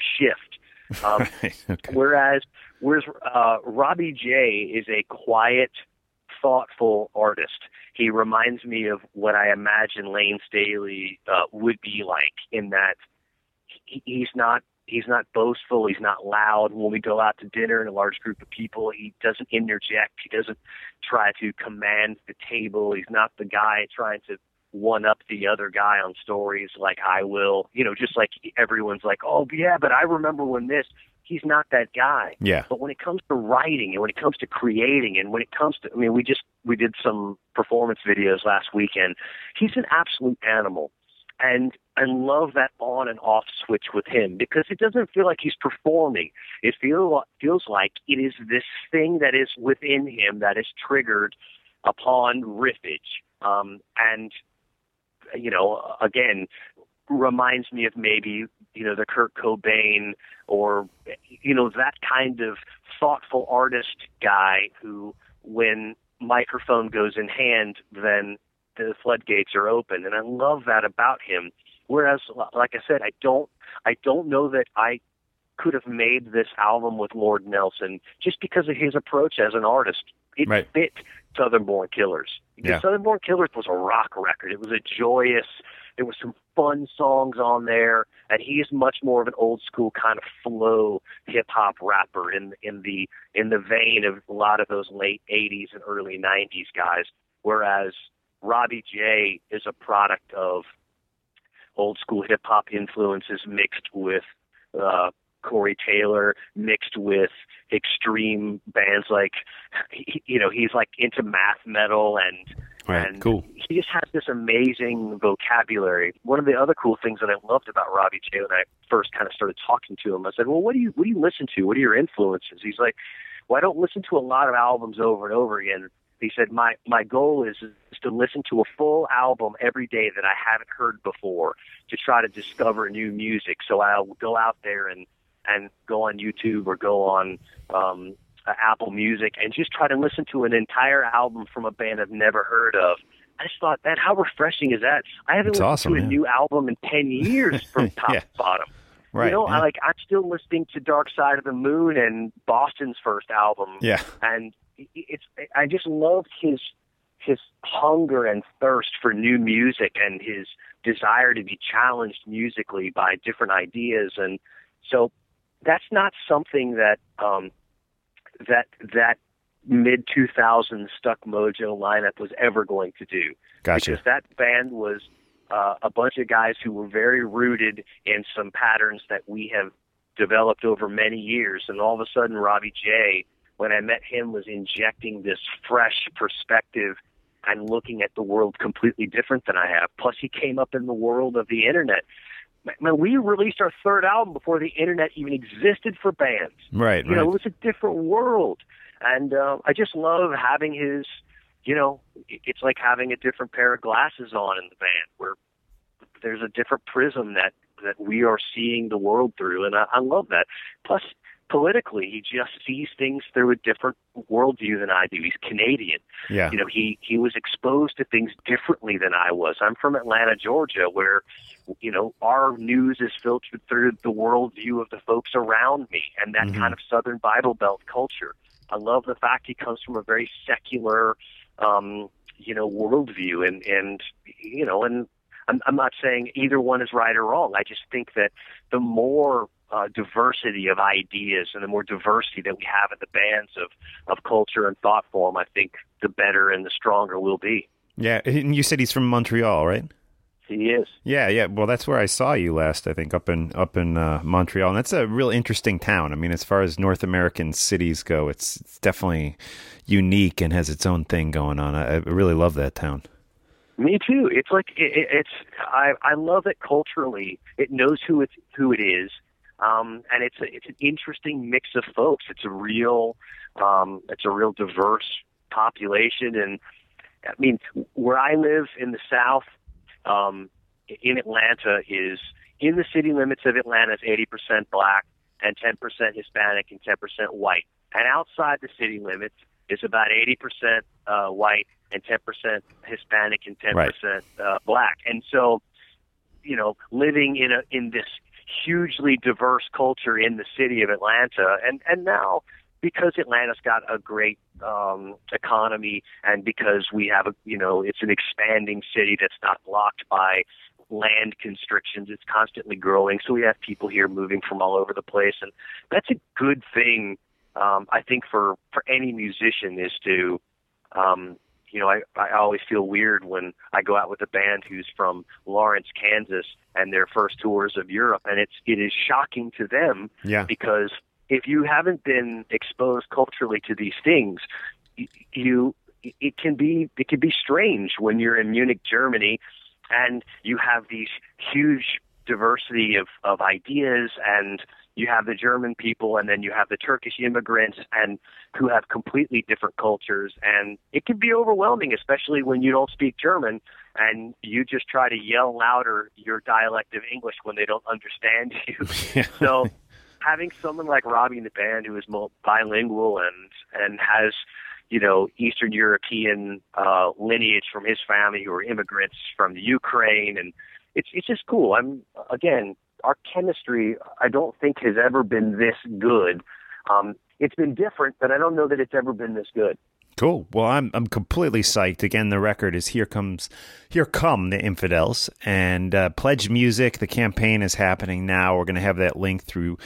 shift. Whereas Robbie J is a quiet, thoughtful artist. He reminds me of what I imagine Lane Staley would be like, in that he's not boastful, he's not loud. When we go out to dinner in a large group of people, he doesn't interject, he doesn't try to command the table. He's not the guy trying to one up the other guy on stories like I will. You know, just like everyone's like, oh yeah, but I remember when this. He's not that guy. Yeah. But when it comes to writing and when it comes to creating and when it comes to, I mean, we did some performance videos last weekend. He's an absolute animal. And I love that on and off switch with him, because it doesn't feel like he's performing. It feels like it is this thing that is within him that is triggered upon riffage. And, you know, again, reminds me of maybe, you know, the Kurt Cobain or, you know, that kind of thoughtful artist guy who, when microphone goes in hand, then the floodgates are open. And I love that about him. Whereas, like I said, I don't know that I could have made this album with Lord Nelson just because of his approach as an artist. It fit Southern Born Killers. Because Southern Born Killers was a rock record. It was a joyous, there was some fun songs on there, and he is much more of an old school kind of flow hip hop rapper in the vein of a lot of those late 80s and early 90s guys. Whereas Robbie J is a product of old school hip hop influences mixed with Corey Taylor mixed with extreme bands like, he's like into math metal and cool. He just has this amazing vocabulary. One of the other cool things that I loved about Robbie J when I first kind of started talking to him, I said, well, what do you listen to? What are your influences? He's like, well, I don't listen to a lot of albums over and over again. He said, my goal is to listen to a full album every day that I haven't heard before, to try to discover new music. So I'll go out there and go on YouTube or go on Apple Music and just try to listen to an entire album from a band I've never heard of. I just thought, man, how refreshing is that? I haven't listened to a new album in 10 years from top to bottom. Right. I'm still listening to Dark Side of the Moon and Boston's first album. Yeah. And I just loved his hunger and thirst for new music and his desire to be challenged musically by different ideas. And so that's not something that that mid-2000s Stuck Mojo lineup was ever going to do. Gotcha. Because that band was a bunch of guys who were very rooted in some patterns that we have developed over many years. And all of a sudden, Robbie J, when I met him, was injecting this fresh perspective and looking at the world completely different than I have. Plus, he came up in the world of the internet. Man, we released our third album before the internet even existed for bands. Right. It was a different world. And I just love having his, it's like having a different pair of glasses on in the band, where there's a different prism that we are seeing the world through. And I love that. Plus, politically, he just sees things through a different worldview than I do. He's Canadian. Yeah. He was exposed to things differently than I was. I'm from Atlanta, Georgia, where, our news is filtered through the worldview of the folks around me and that kind of Southern Bible Belt culture. I love the fact he comes from a very secular, worldview, and I'm not saying either one is right or wrong. I just think that the more diversity of ideas and the more diversity that we have in the bands of culture and thought form, I think the better and the stronger we'll be. Yeah, and you said he's from Montreal, right? He is. Yeah. Well, that's where I saw you last, I think, up in Montreal, and that's a real interesting town. I mean, as far as North American cities go, it's definitely unique and has its own thing going on. I really love that town. Me too. It's like I love it culturally. It knows who it is, and it's an interesting mix of folks. It's a real diverse population, and I mean, where I live in the South. In Atlanta is in the city limits of Atlanta is 80% black and 10% Hispanic and 10% white. And outside the city limits is about 80% white and 10% Hispanic and 10% black. And so, living in this hugely diverse culture in the city of Atlanta, and now because Atlanta's got a great economy, and because we have it's an expanding city that's not blocked by land constrictions. It's constantly growing, so we have people here moving from all over the place, and that's a good thing. I think for any musician is to, I always feel weird when I go out with a band who's from Lawrence, Kansas, and their first tours of Europe, and it is shocking to them because if you haven't been exposed culturally to these things, it can be strange when you're in Munich, Germany, and you have these huge diversity of ideas, and you have the German people, and then you have the Turkish immigrants, and who have completely different cultures, and it can be overwhelming, especially when you don't speak German and you just try to yell louder your dialect of English when they don't understand you. So having someone like Robbie in the band who is bilingual and has, Eastern European lineage from his family who are immigrants from the Ukraine, and it's just cool. Our chemistry, I don't think has ever been this good. It's been different, but I don't know that it's ever been this good. Cool. Well, I'm completely psyched. Again, the record is Here Come the Infidels, and Pledge Music. The campaign is happening now. We're going to have that link through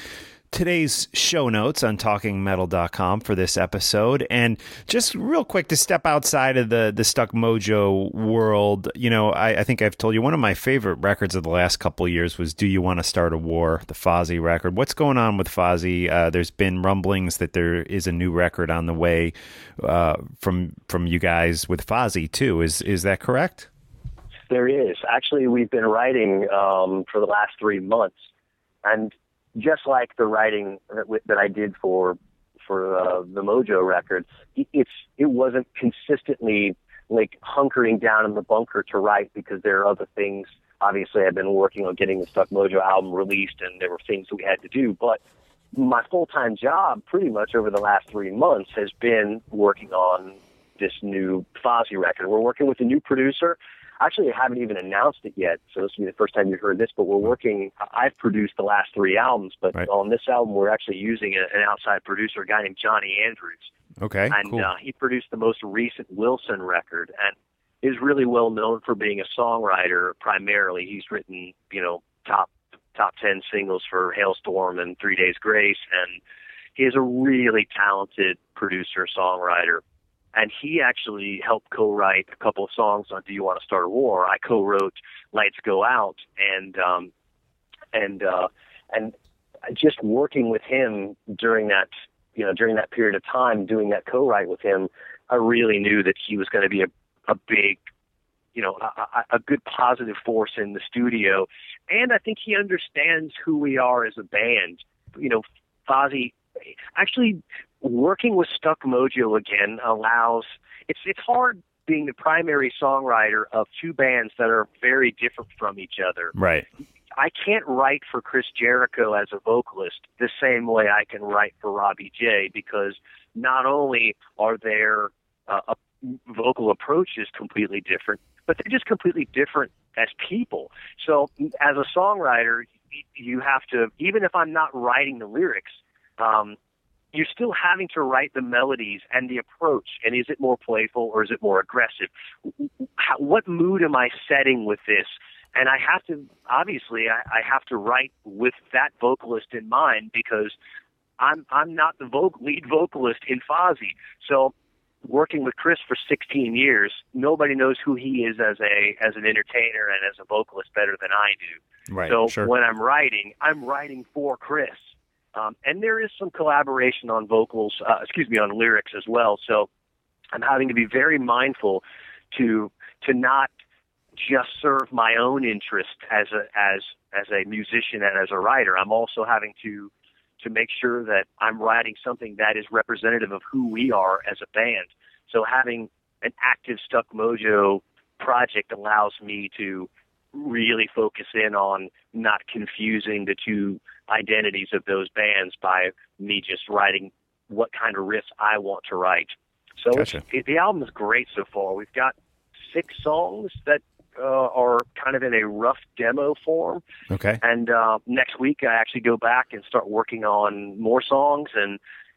today's show notes on talkingmetal.com for this episode. And just real quick to step outside of the Stuck Mojo world, I think I've told you one of my favorite records of the last couple of years was Do You Want to Start a War, the Fozzy record. What's going on with Fozzy? There's been rumblings that there is a new record on the way from you guys with Fozzy too. Is that correct? There is. Actually, we've been writing for the last 3 months, and just like the writing that I did for the Mojo record, it wasn't consistently like hunkering down in the bunker to write, because there are other things. Obviously, I've been working on getting the Stuck Mojo album released, and there were things that we had to do. But my full-time job, pretty much over the last 3 months, has been working on this new Fozzy record. We're working with a new producer. Actually, I haven't even announced it yet, so this will be the first time you've heard this, but I've produced the last 3 albums, but right. On this album, we're actually using an outside producer, a guy named Johnny Andrews. Okay, and cool. He produced the most recent Wilson record, and is really well known for being a songwriter primarily. He's written, top 10 singles for Hailstorm and 3 Days Grace, and he is a really talented producer-songwriter. And he actually helped co-write a couple of songs on Do You Want to Start a War? I co-wrote Lights Go Out, and just working with him during that period of time, doing that co-write with him, I really knew that he was going to be a big, a good positive force in the studio. And I think he understands who we are as a band. Fozzy, actually, working with Stuck Mojo again allows, it's hard being the primary songwriter of 2 bands that are very different from each other. Right. I can't write for Chris Jericho as a vocalist the same way I can write for Robbie J, because not only are their vocal approaches completely different, but they're just completely different as people. So as a songwriter, you have to, even if I'm not writing the lyrics, you're still having to write the melodies and the approach. And is it more playful or is it more aggressive? What mood am I setting with this? And I have to, obviously, I have to write with that vocalist in mind, because I'm not the lead vocalist in Fozzy. So working with Chris for 16 years, nobody knows who he is as an entertainer and as a vocalist better than I do. Right. So sure. when I'm writing for Chris. And there is some collaboration on on lyrics as well. So I'm having to be very mindful to not just serve my own interest as a musician and as a writer. I'm also having to make sure that I'm writing something that is representative of who we are as a band. So having an active Stuck Mojo project allows me to really focus in on not confusing the 2 identities of those bands by me just writing what kind of riffs I want to write. So Gotcha. The album is great so far. We've got 6 songs that are kind of in a rough demo form. Okay. And next week I actually go back and start working on more songs, and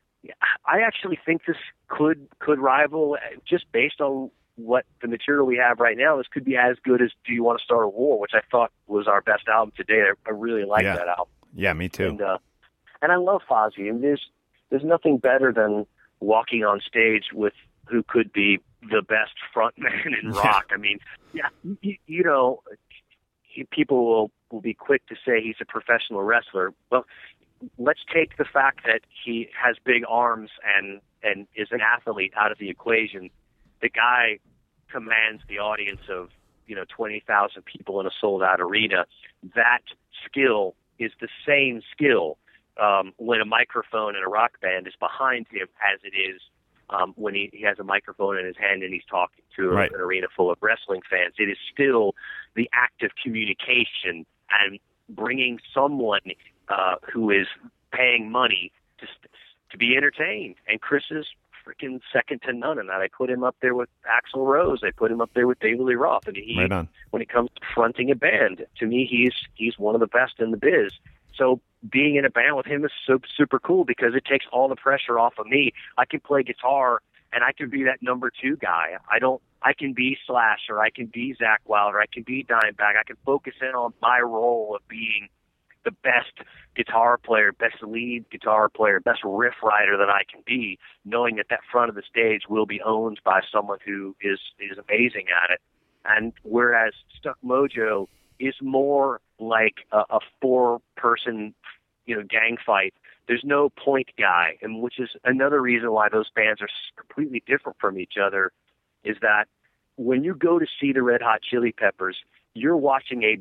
I actually think this could rival, just based on what the material we have right now. This could be as good as Do You Want to Start a War, which I thought was our best album to date. I really like that album. Yeah, me too. And I love Fozzy. And there's nothing better than walking on stage with who could be the best frontman in rock. I mean, people will be quick to say he's a professional wrestler. Well, let's take the fact that he has big arms and is an athlete out of the equation. The guy commands the audience of 20,000 people in a sold-out arena. That skill is the same skill when a microphone in a rock band is behind him as it is when he has a microphone in his hand and he's talking to an arena full of wrestling fans. It is still the act of communication and bringing someone who is paying money to be entertained. And Chris is freaking second to none in that. I put him up there with Axl Rose. I put him up there with David Lee Roth. And right on. When it comes to fronting a band, to me, he's one of the best in the biz. So being in a band with him is super cool, because it takes all the pressure off of me. I can play guitar and I can be that number 2 guy. I can be Slash, or I can be Zakk Wylde, or I can be Dimebag. I can focus in on my role of being the best guitar player, best lead guitar player, best riff writer that I can be, knowing that front of the stage will be owned by someone who is amazing at it. And whereas Stuck Mojo is more like a four-person, gang fight. There's no point guy, and which is another reason why those bands are completely different from each other, is that when you go to see the Red Hot Chili Peppers, you're watching a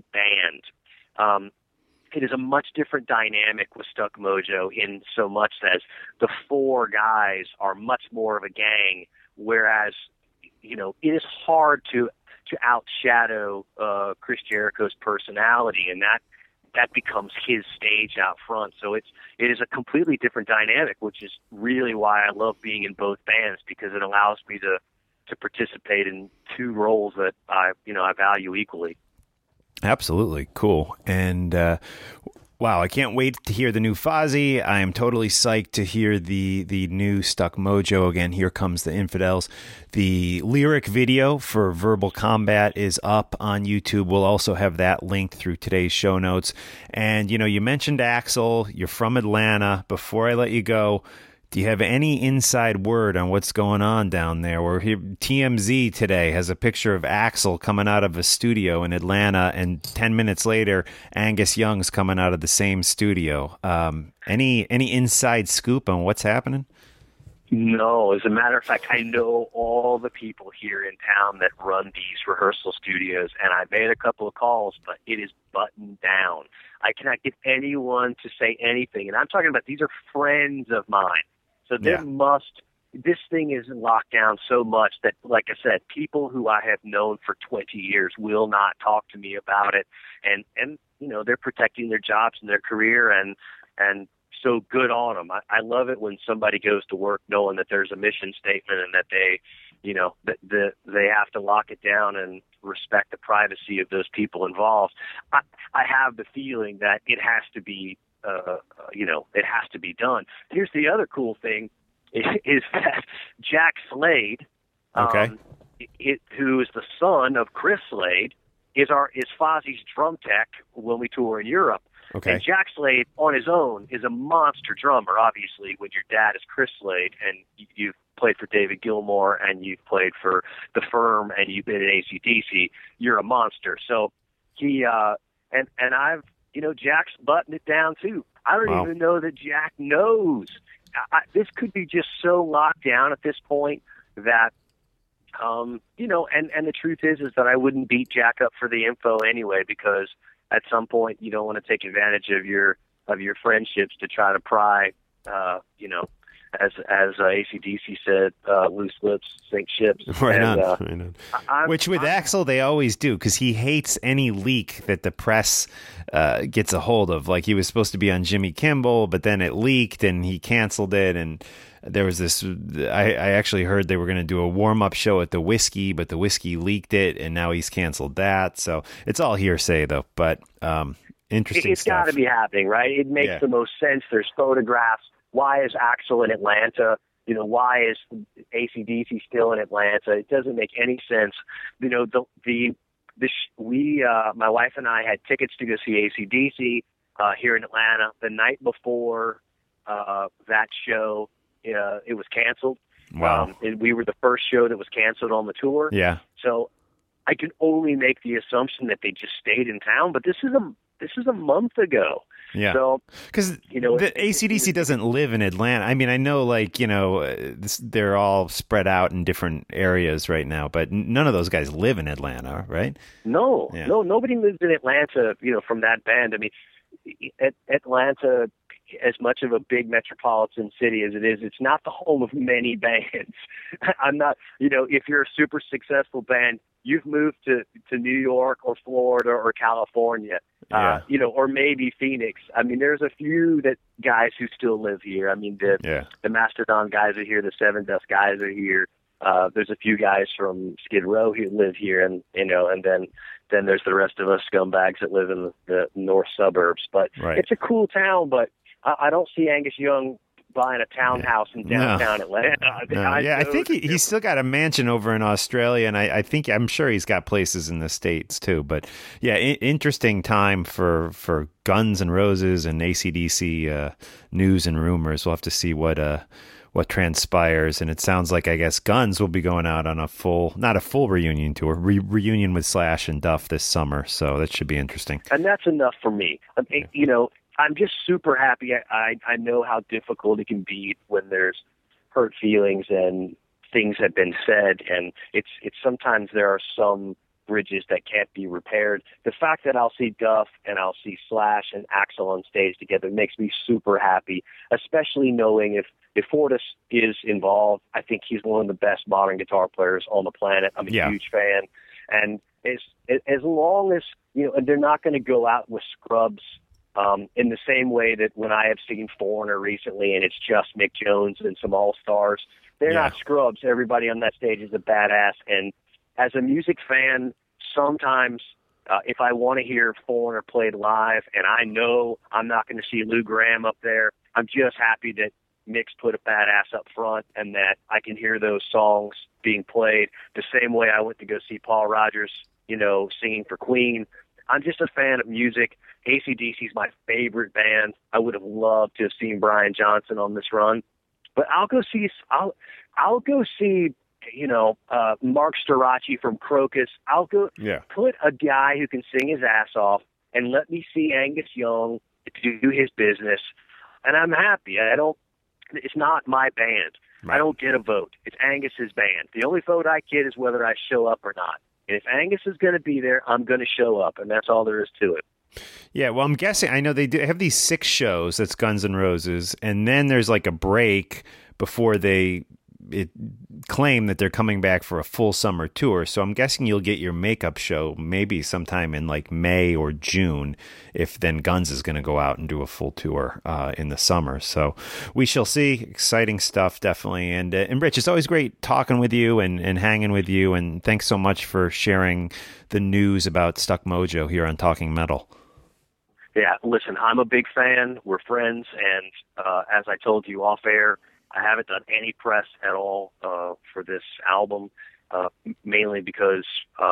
band. It is a much different dynamic with Stuck Mojo in so much as the four guys are much more of a gang, whereas, it is hard to outshadow Chris Jericho's personality, and that becomes his stage out front. So it is a completely different dynamic, which is really why I love being in both bands, because it allows me to participate in two roles that I value equally. Absolutely. Cool. And wow, I can't wait to hear the new Fozzy. I am totally psyched to hear the new Stuck Mojo. Again, Here Comes the Infidels. The lyric video for Verbal Combat is up on YouTube. We'll also have that linked through today's show notes. And, you mentioned Axl. You're from Atlanta. Before I let you go, do you have any inside word on what's going on down there? Where TMZ today has a picture of Axl coming out of a studio in Atlanta, and 10 minutes later, Angus Young's coming out of the same studio. Any inside scoop on what's happening? No. As a matter of fact, I know all the people here in town that run these rehearsal studios, and I made a couple of calls, but it is buttoned down. I cannot get anyone to say anything. And I'm talking about, these are friends of mine. So this thing is locked down so much that, like I said, people who I have known for 20 years will not talk to me about it. And they're protecting their jobs and their career, and so good on them. I love it when somebody goes to work knowing that there's a mission statement and that they, they have to lock it down and respect the privacy of those people involved. I have the feeling that it has to be, it has to be done. Here's the other cool thing is that Jack Slade, who is the son of Chris Slade, is Fozzy's drum tech when we tour in Europe. Okay. And Jack Slade on his own is a monster drummer, obviously, when your dad is Chris Slade and you've played for David Gilmour and you've played for The Firm and you've been in AC/DC, you're a monster. So he, and I've, Jack's buttoned it down too. I don't even know that Jack knows. This could be just so locked down at this point that, and the truth is that I wouldn't beat Jack up for the info anyway, because at some point you don't want to take advantage of your friendships to try to pry, as AC/DC said, loose lips sink ships. Right on. Which with Axl they always do, because he hates any leak that the press gets a hold of. Like, he was supposed to be on Jimmy Kimmel, but then it leaked and he canceled it. And there was this, I actually heard they were going to do a warm-up show at the Whiskey, but the Whiskey leaked it, and now he's canceled that. So it's all hearsay, though. But interesting it's stuff. It's got to be happening, right? It makes the most sense. There's photographs. Why is Axl in Atlanta? Why is AC/DC still in Atlanta? It doesn't make any sense. My wife and I had tickets to go see AC/DC here in Atlanta the night before that show. It was canceled. Wow. And we were the first show that was canceled on the tour. Yeah. So I can only make the assumption that they just stayed in town. But this is a month ago. Yeah. So, because the AC/DC doesn't live in Atlanta. I mean, I know, they're all spread out in different areas right now, but none of those guys live in Atlanta, right? No, nobody lives in Atlanta, from that band. I mean, Atlanta, as much of a big metropolitan city as it is, it's not the home of many bands. I'm not, if you're a super successful band, you've moved to New York or Florida or California, or maybe Phoenix. I mean, there's a few guys who still live here. I mean, the Mastodon guys are here, the Seven Dust guys are here. There's a few guys from Skid Row who live here, and then there's the rest of us scumbags that live in the north suburbs. But It's a cool town, but I don't see Angus Young buying a townhouse in downtown Atlanta. I think he's still got a mansion over in Australia, and I'm sure he's got places in the States too. But yeah, interesting time for Guns N' Roses and AC/DC news and rumors. We'll have to see what transpires, and it sounds like, I guess, Guns will be going out on not a full reunion tour, reunion with Slash and Duff this summer, so that should be interesting. And that's enough for me. I'm just super happy. I know how difficult it can be when there's hurt feelings and things have been said, and it's sometimes there are some bridges that can't be repaired. The fact that I'll see Duff and I'll see Slash and Axl on stage together makes me super happy, especially knowing if Fortus is involved. I think he's one of the best modern guitar players on the planet. I'm a huge fan. And as long as, and they're not going to go out with scrubs in the same way that when I have seen Foreigner recently and it's just Mick Jones and some all-stars, they're not scrubs. Everybody on that stage is a badass. And as a music fan, sometimes if I want to hear Foreigner played live and I know I'm not going to see Lou Gramm up there, I'm just happy that Mick's put a badass up front and that I can hear those songs being played the same way I went to go see Paul Rodgers, singing for Queen. I'm just a fan of music. AC/DC's my favorite band. I would have loved to have seen Brian Johnson on this run, but I'll go see Mark Storace from Crocus. I'll go put a guy who can sing his ass off and let me see Angus Young do his business, and I'm happy. It's not my band. Right. I don't get a vote. It's Angus's band. The only vote I get is whether I show up or not. And if Angus is going to be there, I'm going to show up, and that's all there is to it. Yeah, well, I'm guessing, I know they do have these 6 shows, that's Guns N' Roses, and then there's like a break before they claim that they're coming back for a full summer tour. So I'm guessing you'll get your makeup show maybe sometime in like May or June, if then Guns is going to go out and do a full tour in the summer. So we shall see. Exciting stuff, definitely. And Rich, it's always great talking with you and hanging with you. And thanks so much for sharing the news about Stuck Mojo here on Talking Metal. Yeah, listen, I'm a big fan. We're friends. And as I told you off air, I haven't done any press at all for this album, mainly because,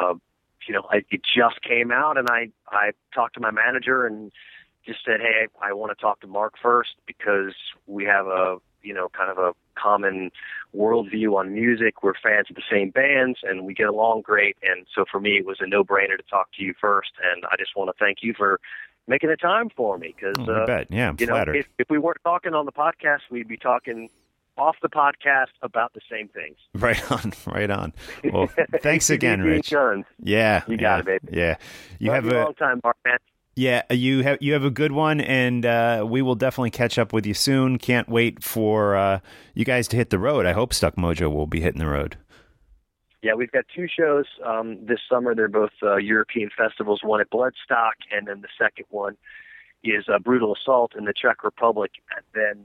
it just came out, and I talked to my manager and just said, hey, I want to talk to Mark first because we have a kind of a common worldview on music. We're fans of the same bands, and we get along great. And so for me, it was a no-brainer to talk to you first, and I just want to thank you for making the time for me because, I'm flattered. If we weren't talking on the podcast, we'd be talking off the podcast about the same things. Right on. Well, thanks again, Rich. Yeah. You got it, baby. Yeah. You have a long time, Mark, man. Yeah, you have a good one, and we will definitely catch up with you soon. Can't wait for you guys to hit the road. I hope Stuck Mojo will be hitting the road. Yeah, we've got 2 shows this summer. They're both European festivals, one at Bloodstock, and then the second one is Brutal Assault in the Czech Republic. And then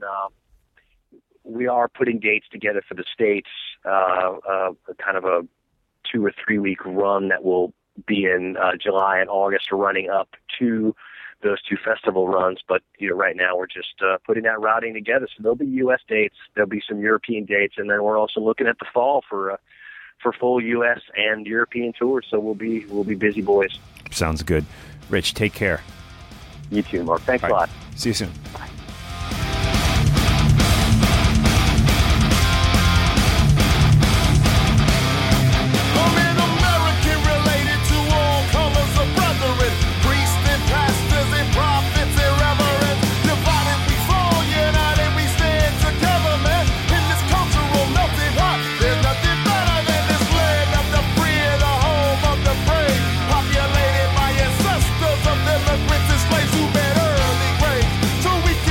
we are putting dates together for the States, kind of a 2 or 3 week run that will be in July and August, running up to those 2 festival runs. But right now we're just putting that routing together. So there'll be U.S. dates, there'll be some European dates, and then we're also looking at the fall for full U.S. and European tours. So we'll be busy boys. Sounds good. Rich, take care. You too, Mark. Thanks a lot. See you soon. Bye. Populated by ancestors of immigrants and slaves who made early grades. So we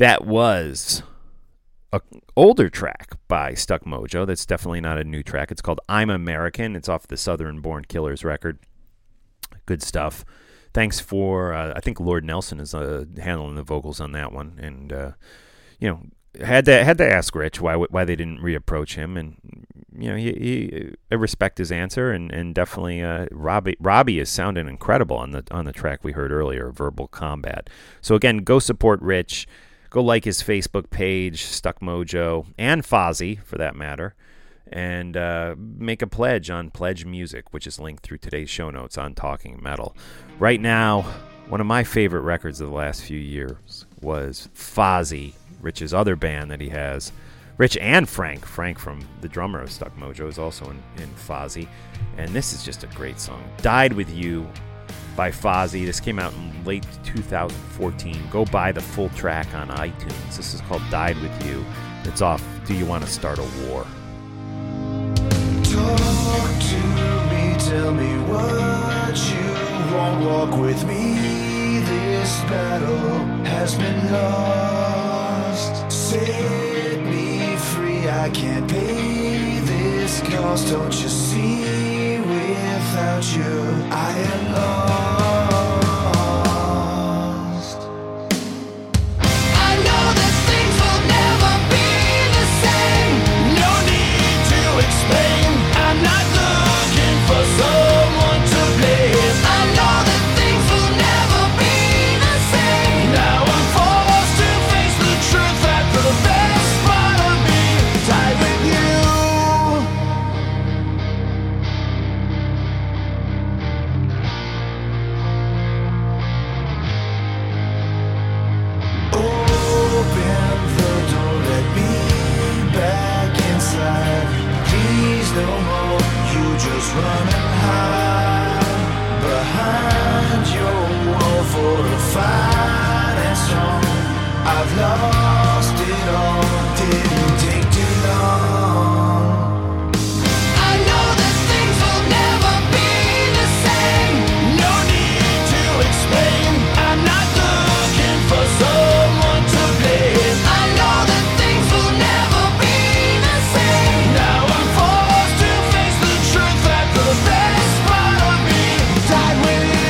That was an older track by Stuck Mojo. That's definitely not a new track. It's called I'm American. It's off the Southern Born Killers record. Good stuff. Thanks for, I think Lord Nelson is handling the vocals on that one. And, had to ask Rich why they didn't reapproach him. And, I respect his answer. And definitely Robbie is sounding incredible on the track we heard earlier, Verbal Combat. So, again, go support Rich. Go like his Facebook page, Stuck Mojo, and Fozzy, for that matter. And make a pledge on Pledge Music, which is linked through today's show notes on Talking Metal. Right now, one of my favorite records of the last few years was Fozzy, Rich's other band that he has. Rich and Frank. Frank, from the drummer of Stuck Mojo, is also in Fozzy. And this is just a great song. Died With You by Fozzy. This came out in late 2014. Go buy the full track on iTunes. This is called Died With You. It's off Do You Want to Start a War? Talk to me, tell me what you want, walk with me. This battle has been lost. Set me free, I can't pay this cost. Don't you see, without you I am lost. I know that things will never be the same. No need to explain. I'm not looking for someone to blame. I know that things will never be the same. Now I'm forced to face the truth that the best part of me died with you. Open the door, let me back inside. Please no more, you just run and hide behind your wall for a fight and strong. I've lost it all, didn't take too long. I know that things will never be the same. No need to explain. I'm not looking for someone to blame. I know that things will never be the same. Now I'm forced to face the truth that the best part of me died with you.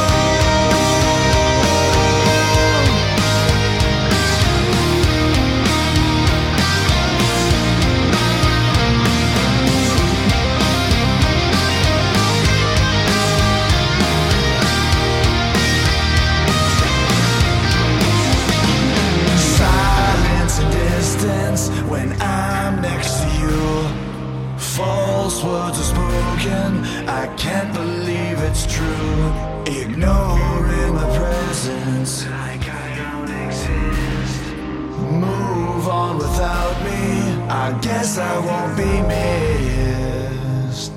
Silence and distance when I'm next to you. False words are spoken, I can't believe it's true. Ignoring my presence like I don't exist. Move on without me, I guess I won't be missed.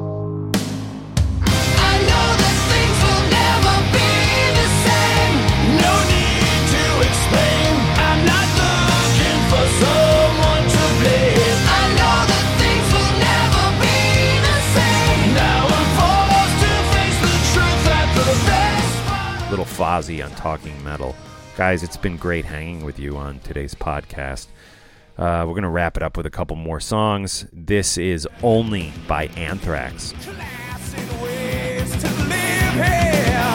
I know that things will never be the same. No need to explain. I'm not looking for someone to blame. I know that things will never be the same. Now I'm forced to face the truth that the best. Little Fozzy on Talking Metal. Guys, it's been great hanging with you on today's podcast. We're going to wrap it up with a couple more songs. This is Only by Anthrax. Classic ways to live here.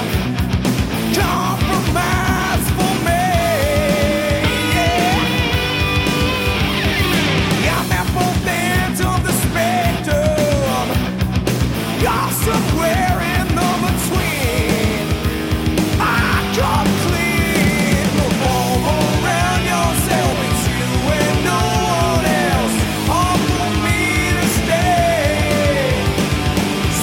Compromise for me. Yeah. I'm at both ends of the spectrum. You're somewhere in the between. I come clean. Revolve around yourself. It's you and no one else. All for me to stay.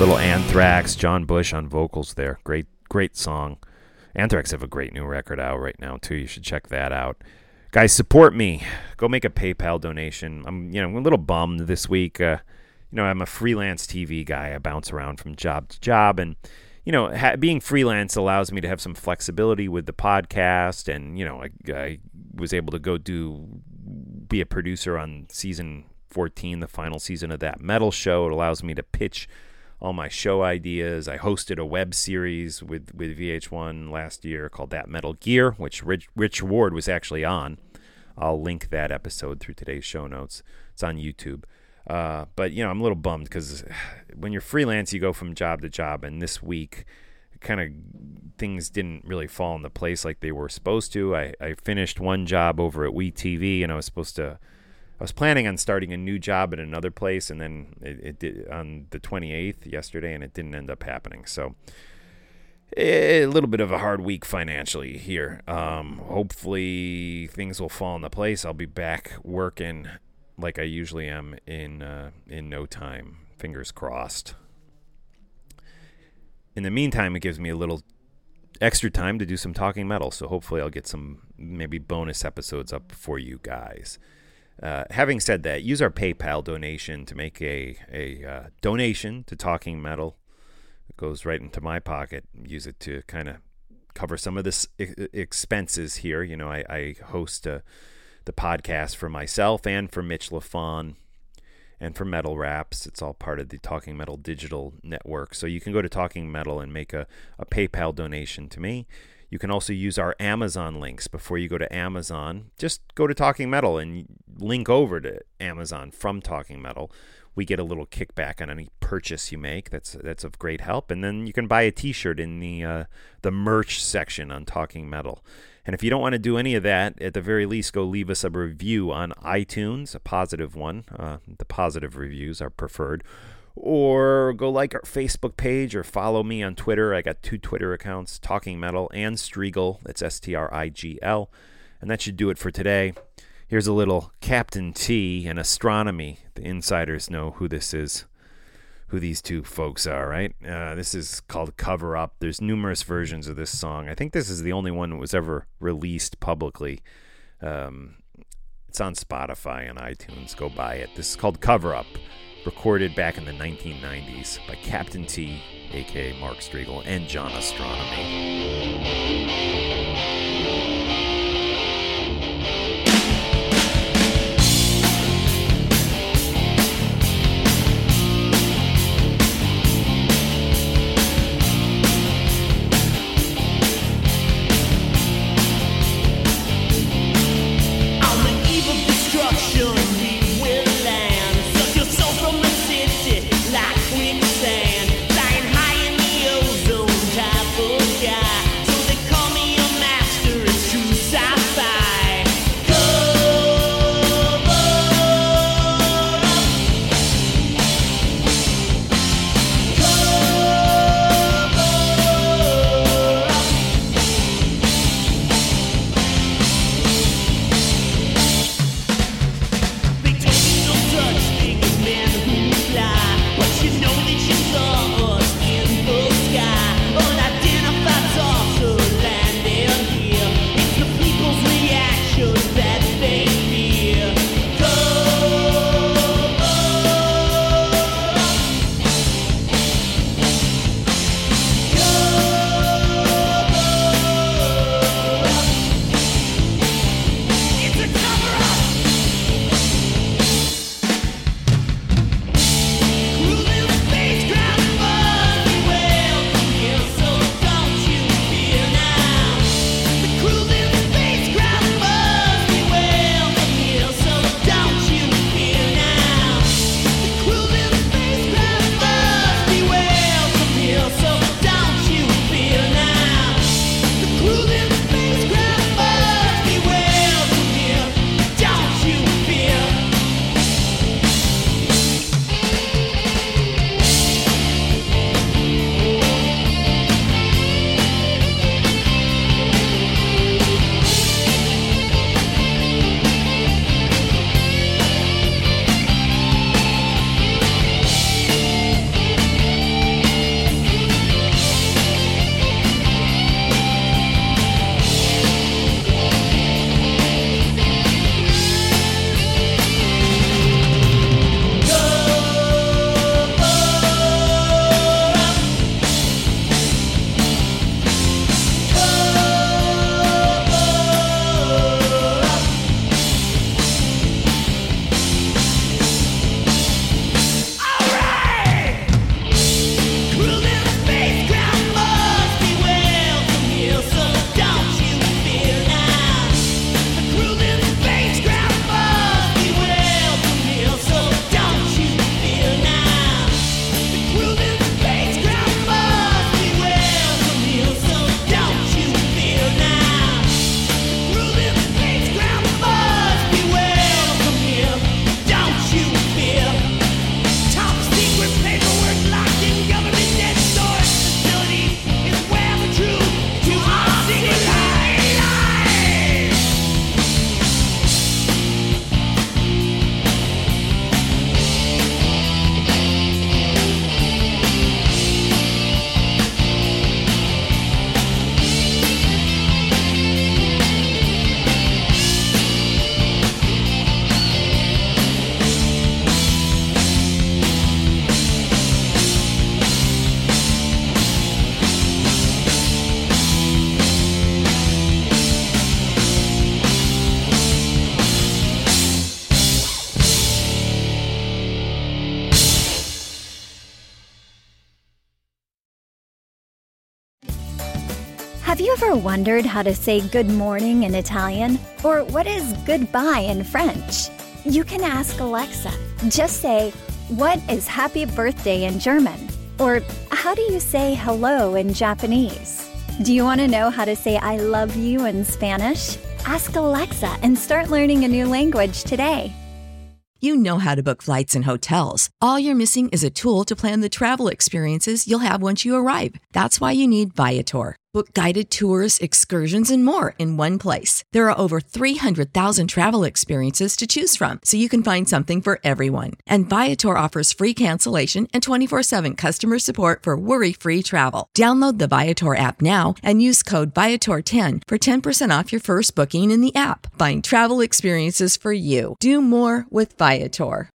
Little Anthrax, John Bush on vocals there. Great song. Anthrax have a great new record out right now too. You should check that out. Guys, support me. Go make a PayPal donation. I'm a little bummed this week. I'm a freelance TV guy. I bounce around from job to job, and being freelance allows me to have some flexibility with the podcast. And I was able to be a producer on season 14, the final season of That Metal Show. It allows me to pitch all my show ideas. I hosted a web series with VH1 last year called That Metal Gear, which Rich Ward was actually on. I'll link that episode through today's show notes. It's on YouTube. But I'm a little bummed because when you're freelance, you go from job to job, and this week kind of things didn't really fall into place like they were supposed to. I finished one job over at WeTV, and I was planning on starting a new job at another place, and then it did on the 28th yesterday, and it didn't end up happening. So a little bit of a hard week financially here. Hopefully things will fall into place. I'll be back working like I usually am in no time. Fingers crossed. In the meantime, it gives me a little extra time to do some talking metal, so hopefully I'll get some maybe bonus episodes up for you guys. Having said that, use our PayPal donation to make a donation to Talking Metal. It goes right into my pocket. Use it to kind of cover some of this expenses here. I host the podcast for myself and for Mitch LaFon and for Metal Raps. It's all part of the Talking Metal digital network. So you can go to Talking Metal and make a PayPal donation to me. You can also use our Amazon links. Before you go to Amazon, just go to Talking Metal and link over to Amazon from Talking Metal. We get a little kickback on any purchase you make. That's of great help. And then you can buy a T-shirt in the merch section on Talking Metal. And if you don't want to do any of that, at the very least, go leave us a review on iTunes, a positive one. The positive reviews are preferred. Or go like our Facebook page or follow me on Twitter. I got 2 Twitter accounts, Talking Metal and Strigl. That's Strigl. And that should do it for today. Here's a little Captain T and astronomy. The insiders know who this is, who these two folks are, right? This is called Cover Up. There's numerous versions of this song. I think this is the only one that was ever released publicly. It's on Spotify and iTunes. Go buy it. This is called Cover Up. Recorded back in the 1990s by Captain T, a.k.a. Mark Strigl, and John Astronomy. Flying high in the ozone type of guy. So they call me a Have you ever wondered how to say good morning in Italian? Or what is goodbye in French? You can ask Alexa. Just say, what is happy birthday in German? Or how do you say hello in Japanese? Do you want to know how to say I love you in Spanish? Ask Alexa and start learning a new language today. You know how to book flights and hotels. All you're missing is a tool to plan the travel experiences you'll have once you arrive. That's why you need Viator. Book guided tours, excursions, and more in one place. There are over 300,000 travel experiences to choose from, so you can find something for everyone. And Viator offers free cancellation and 24/7 customer support for worry-free travel. Download the Viator app now and use code Viator10 for 10% off your first booking in the app. Find travel experiences for you. Do more with Viator.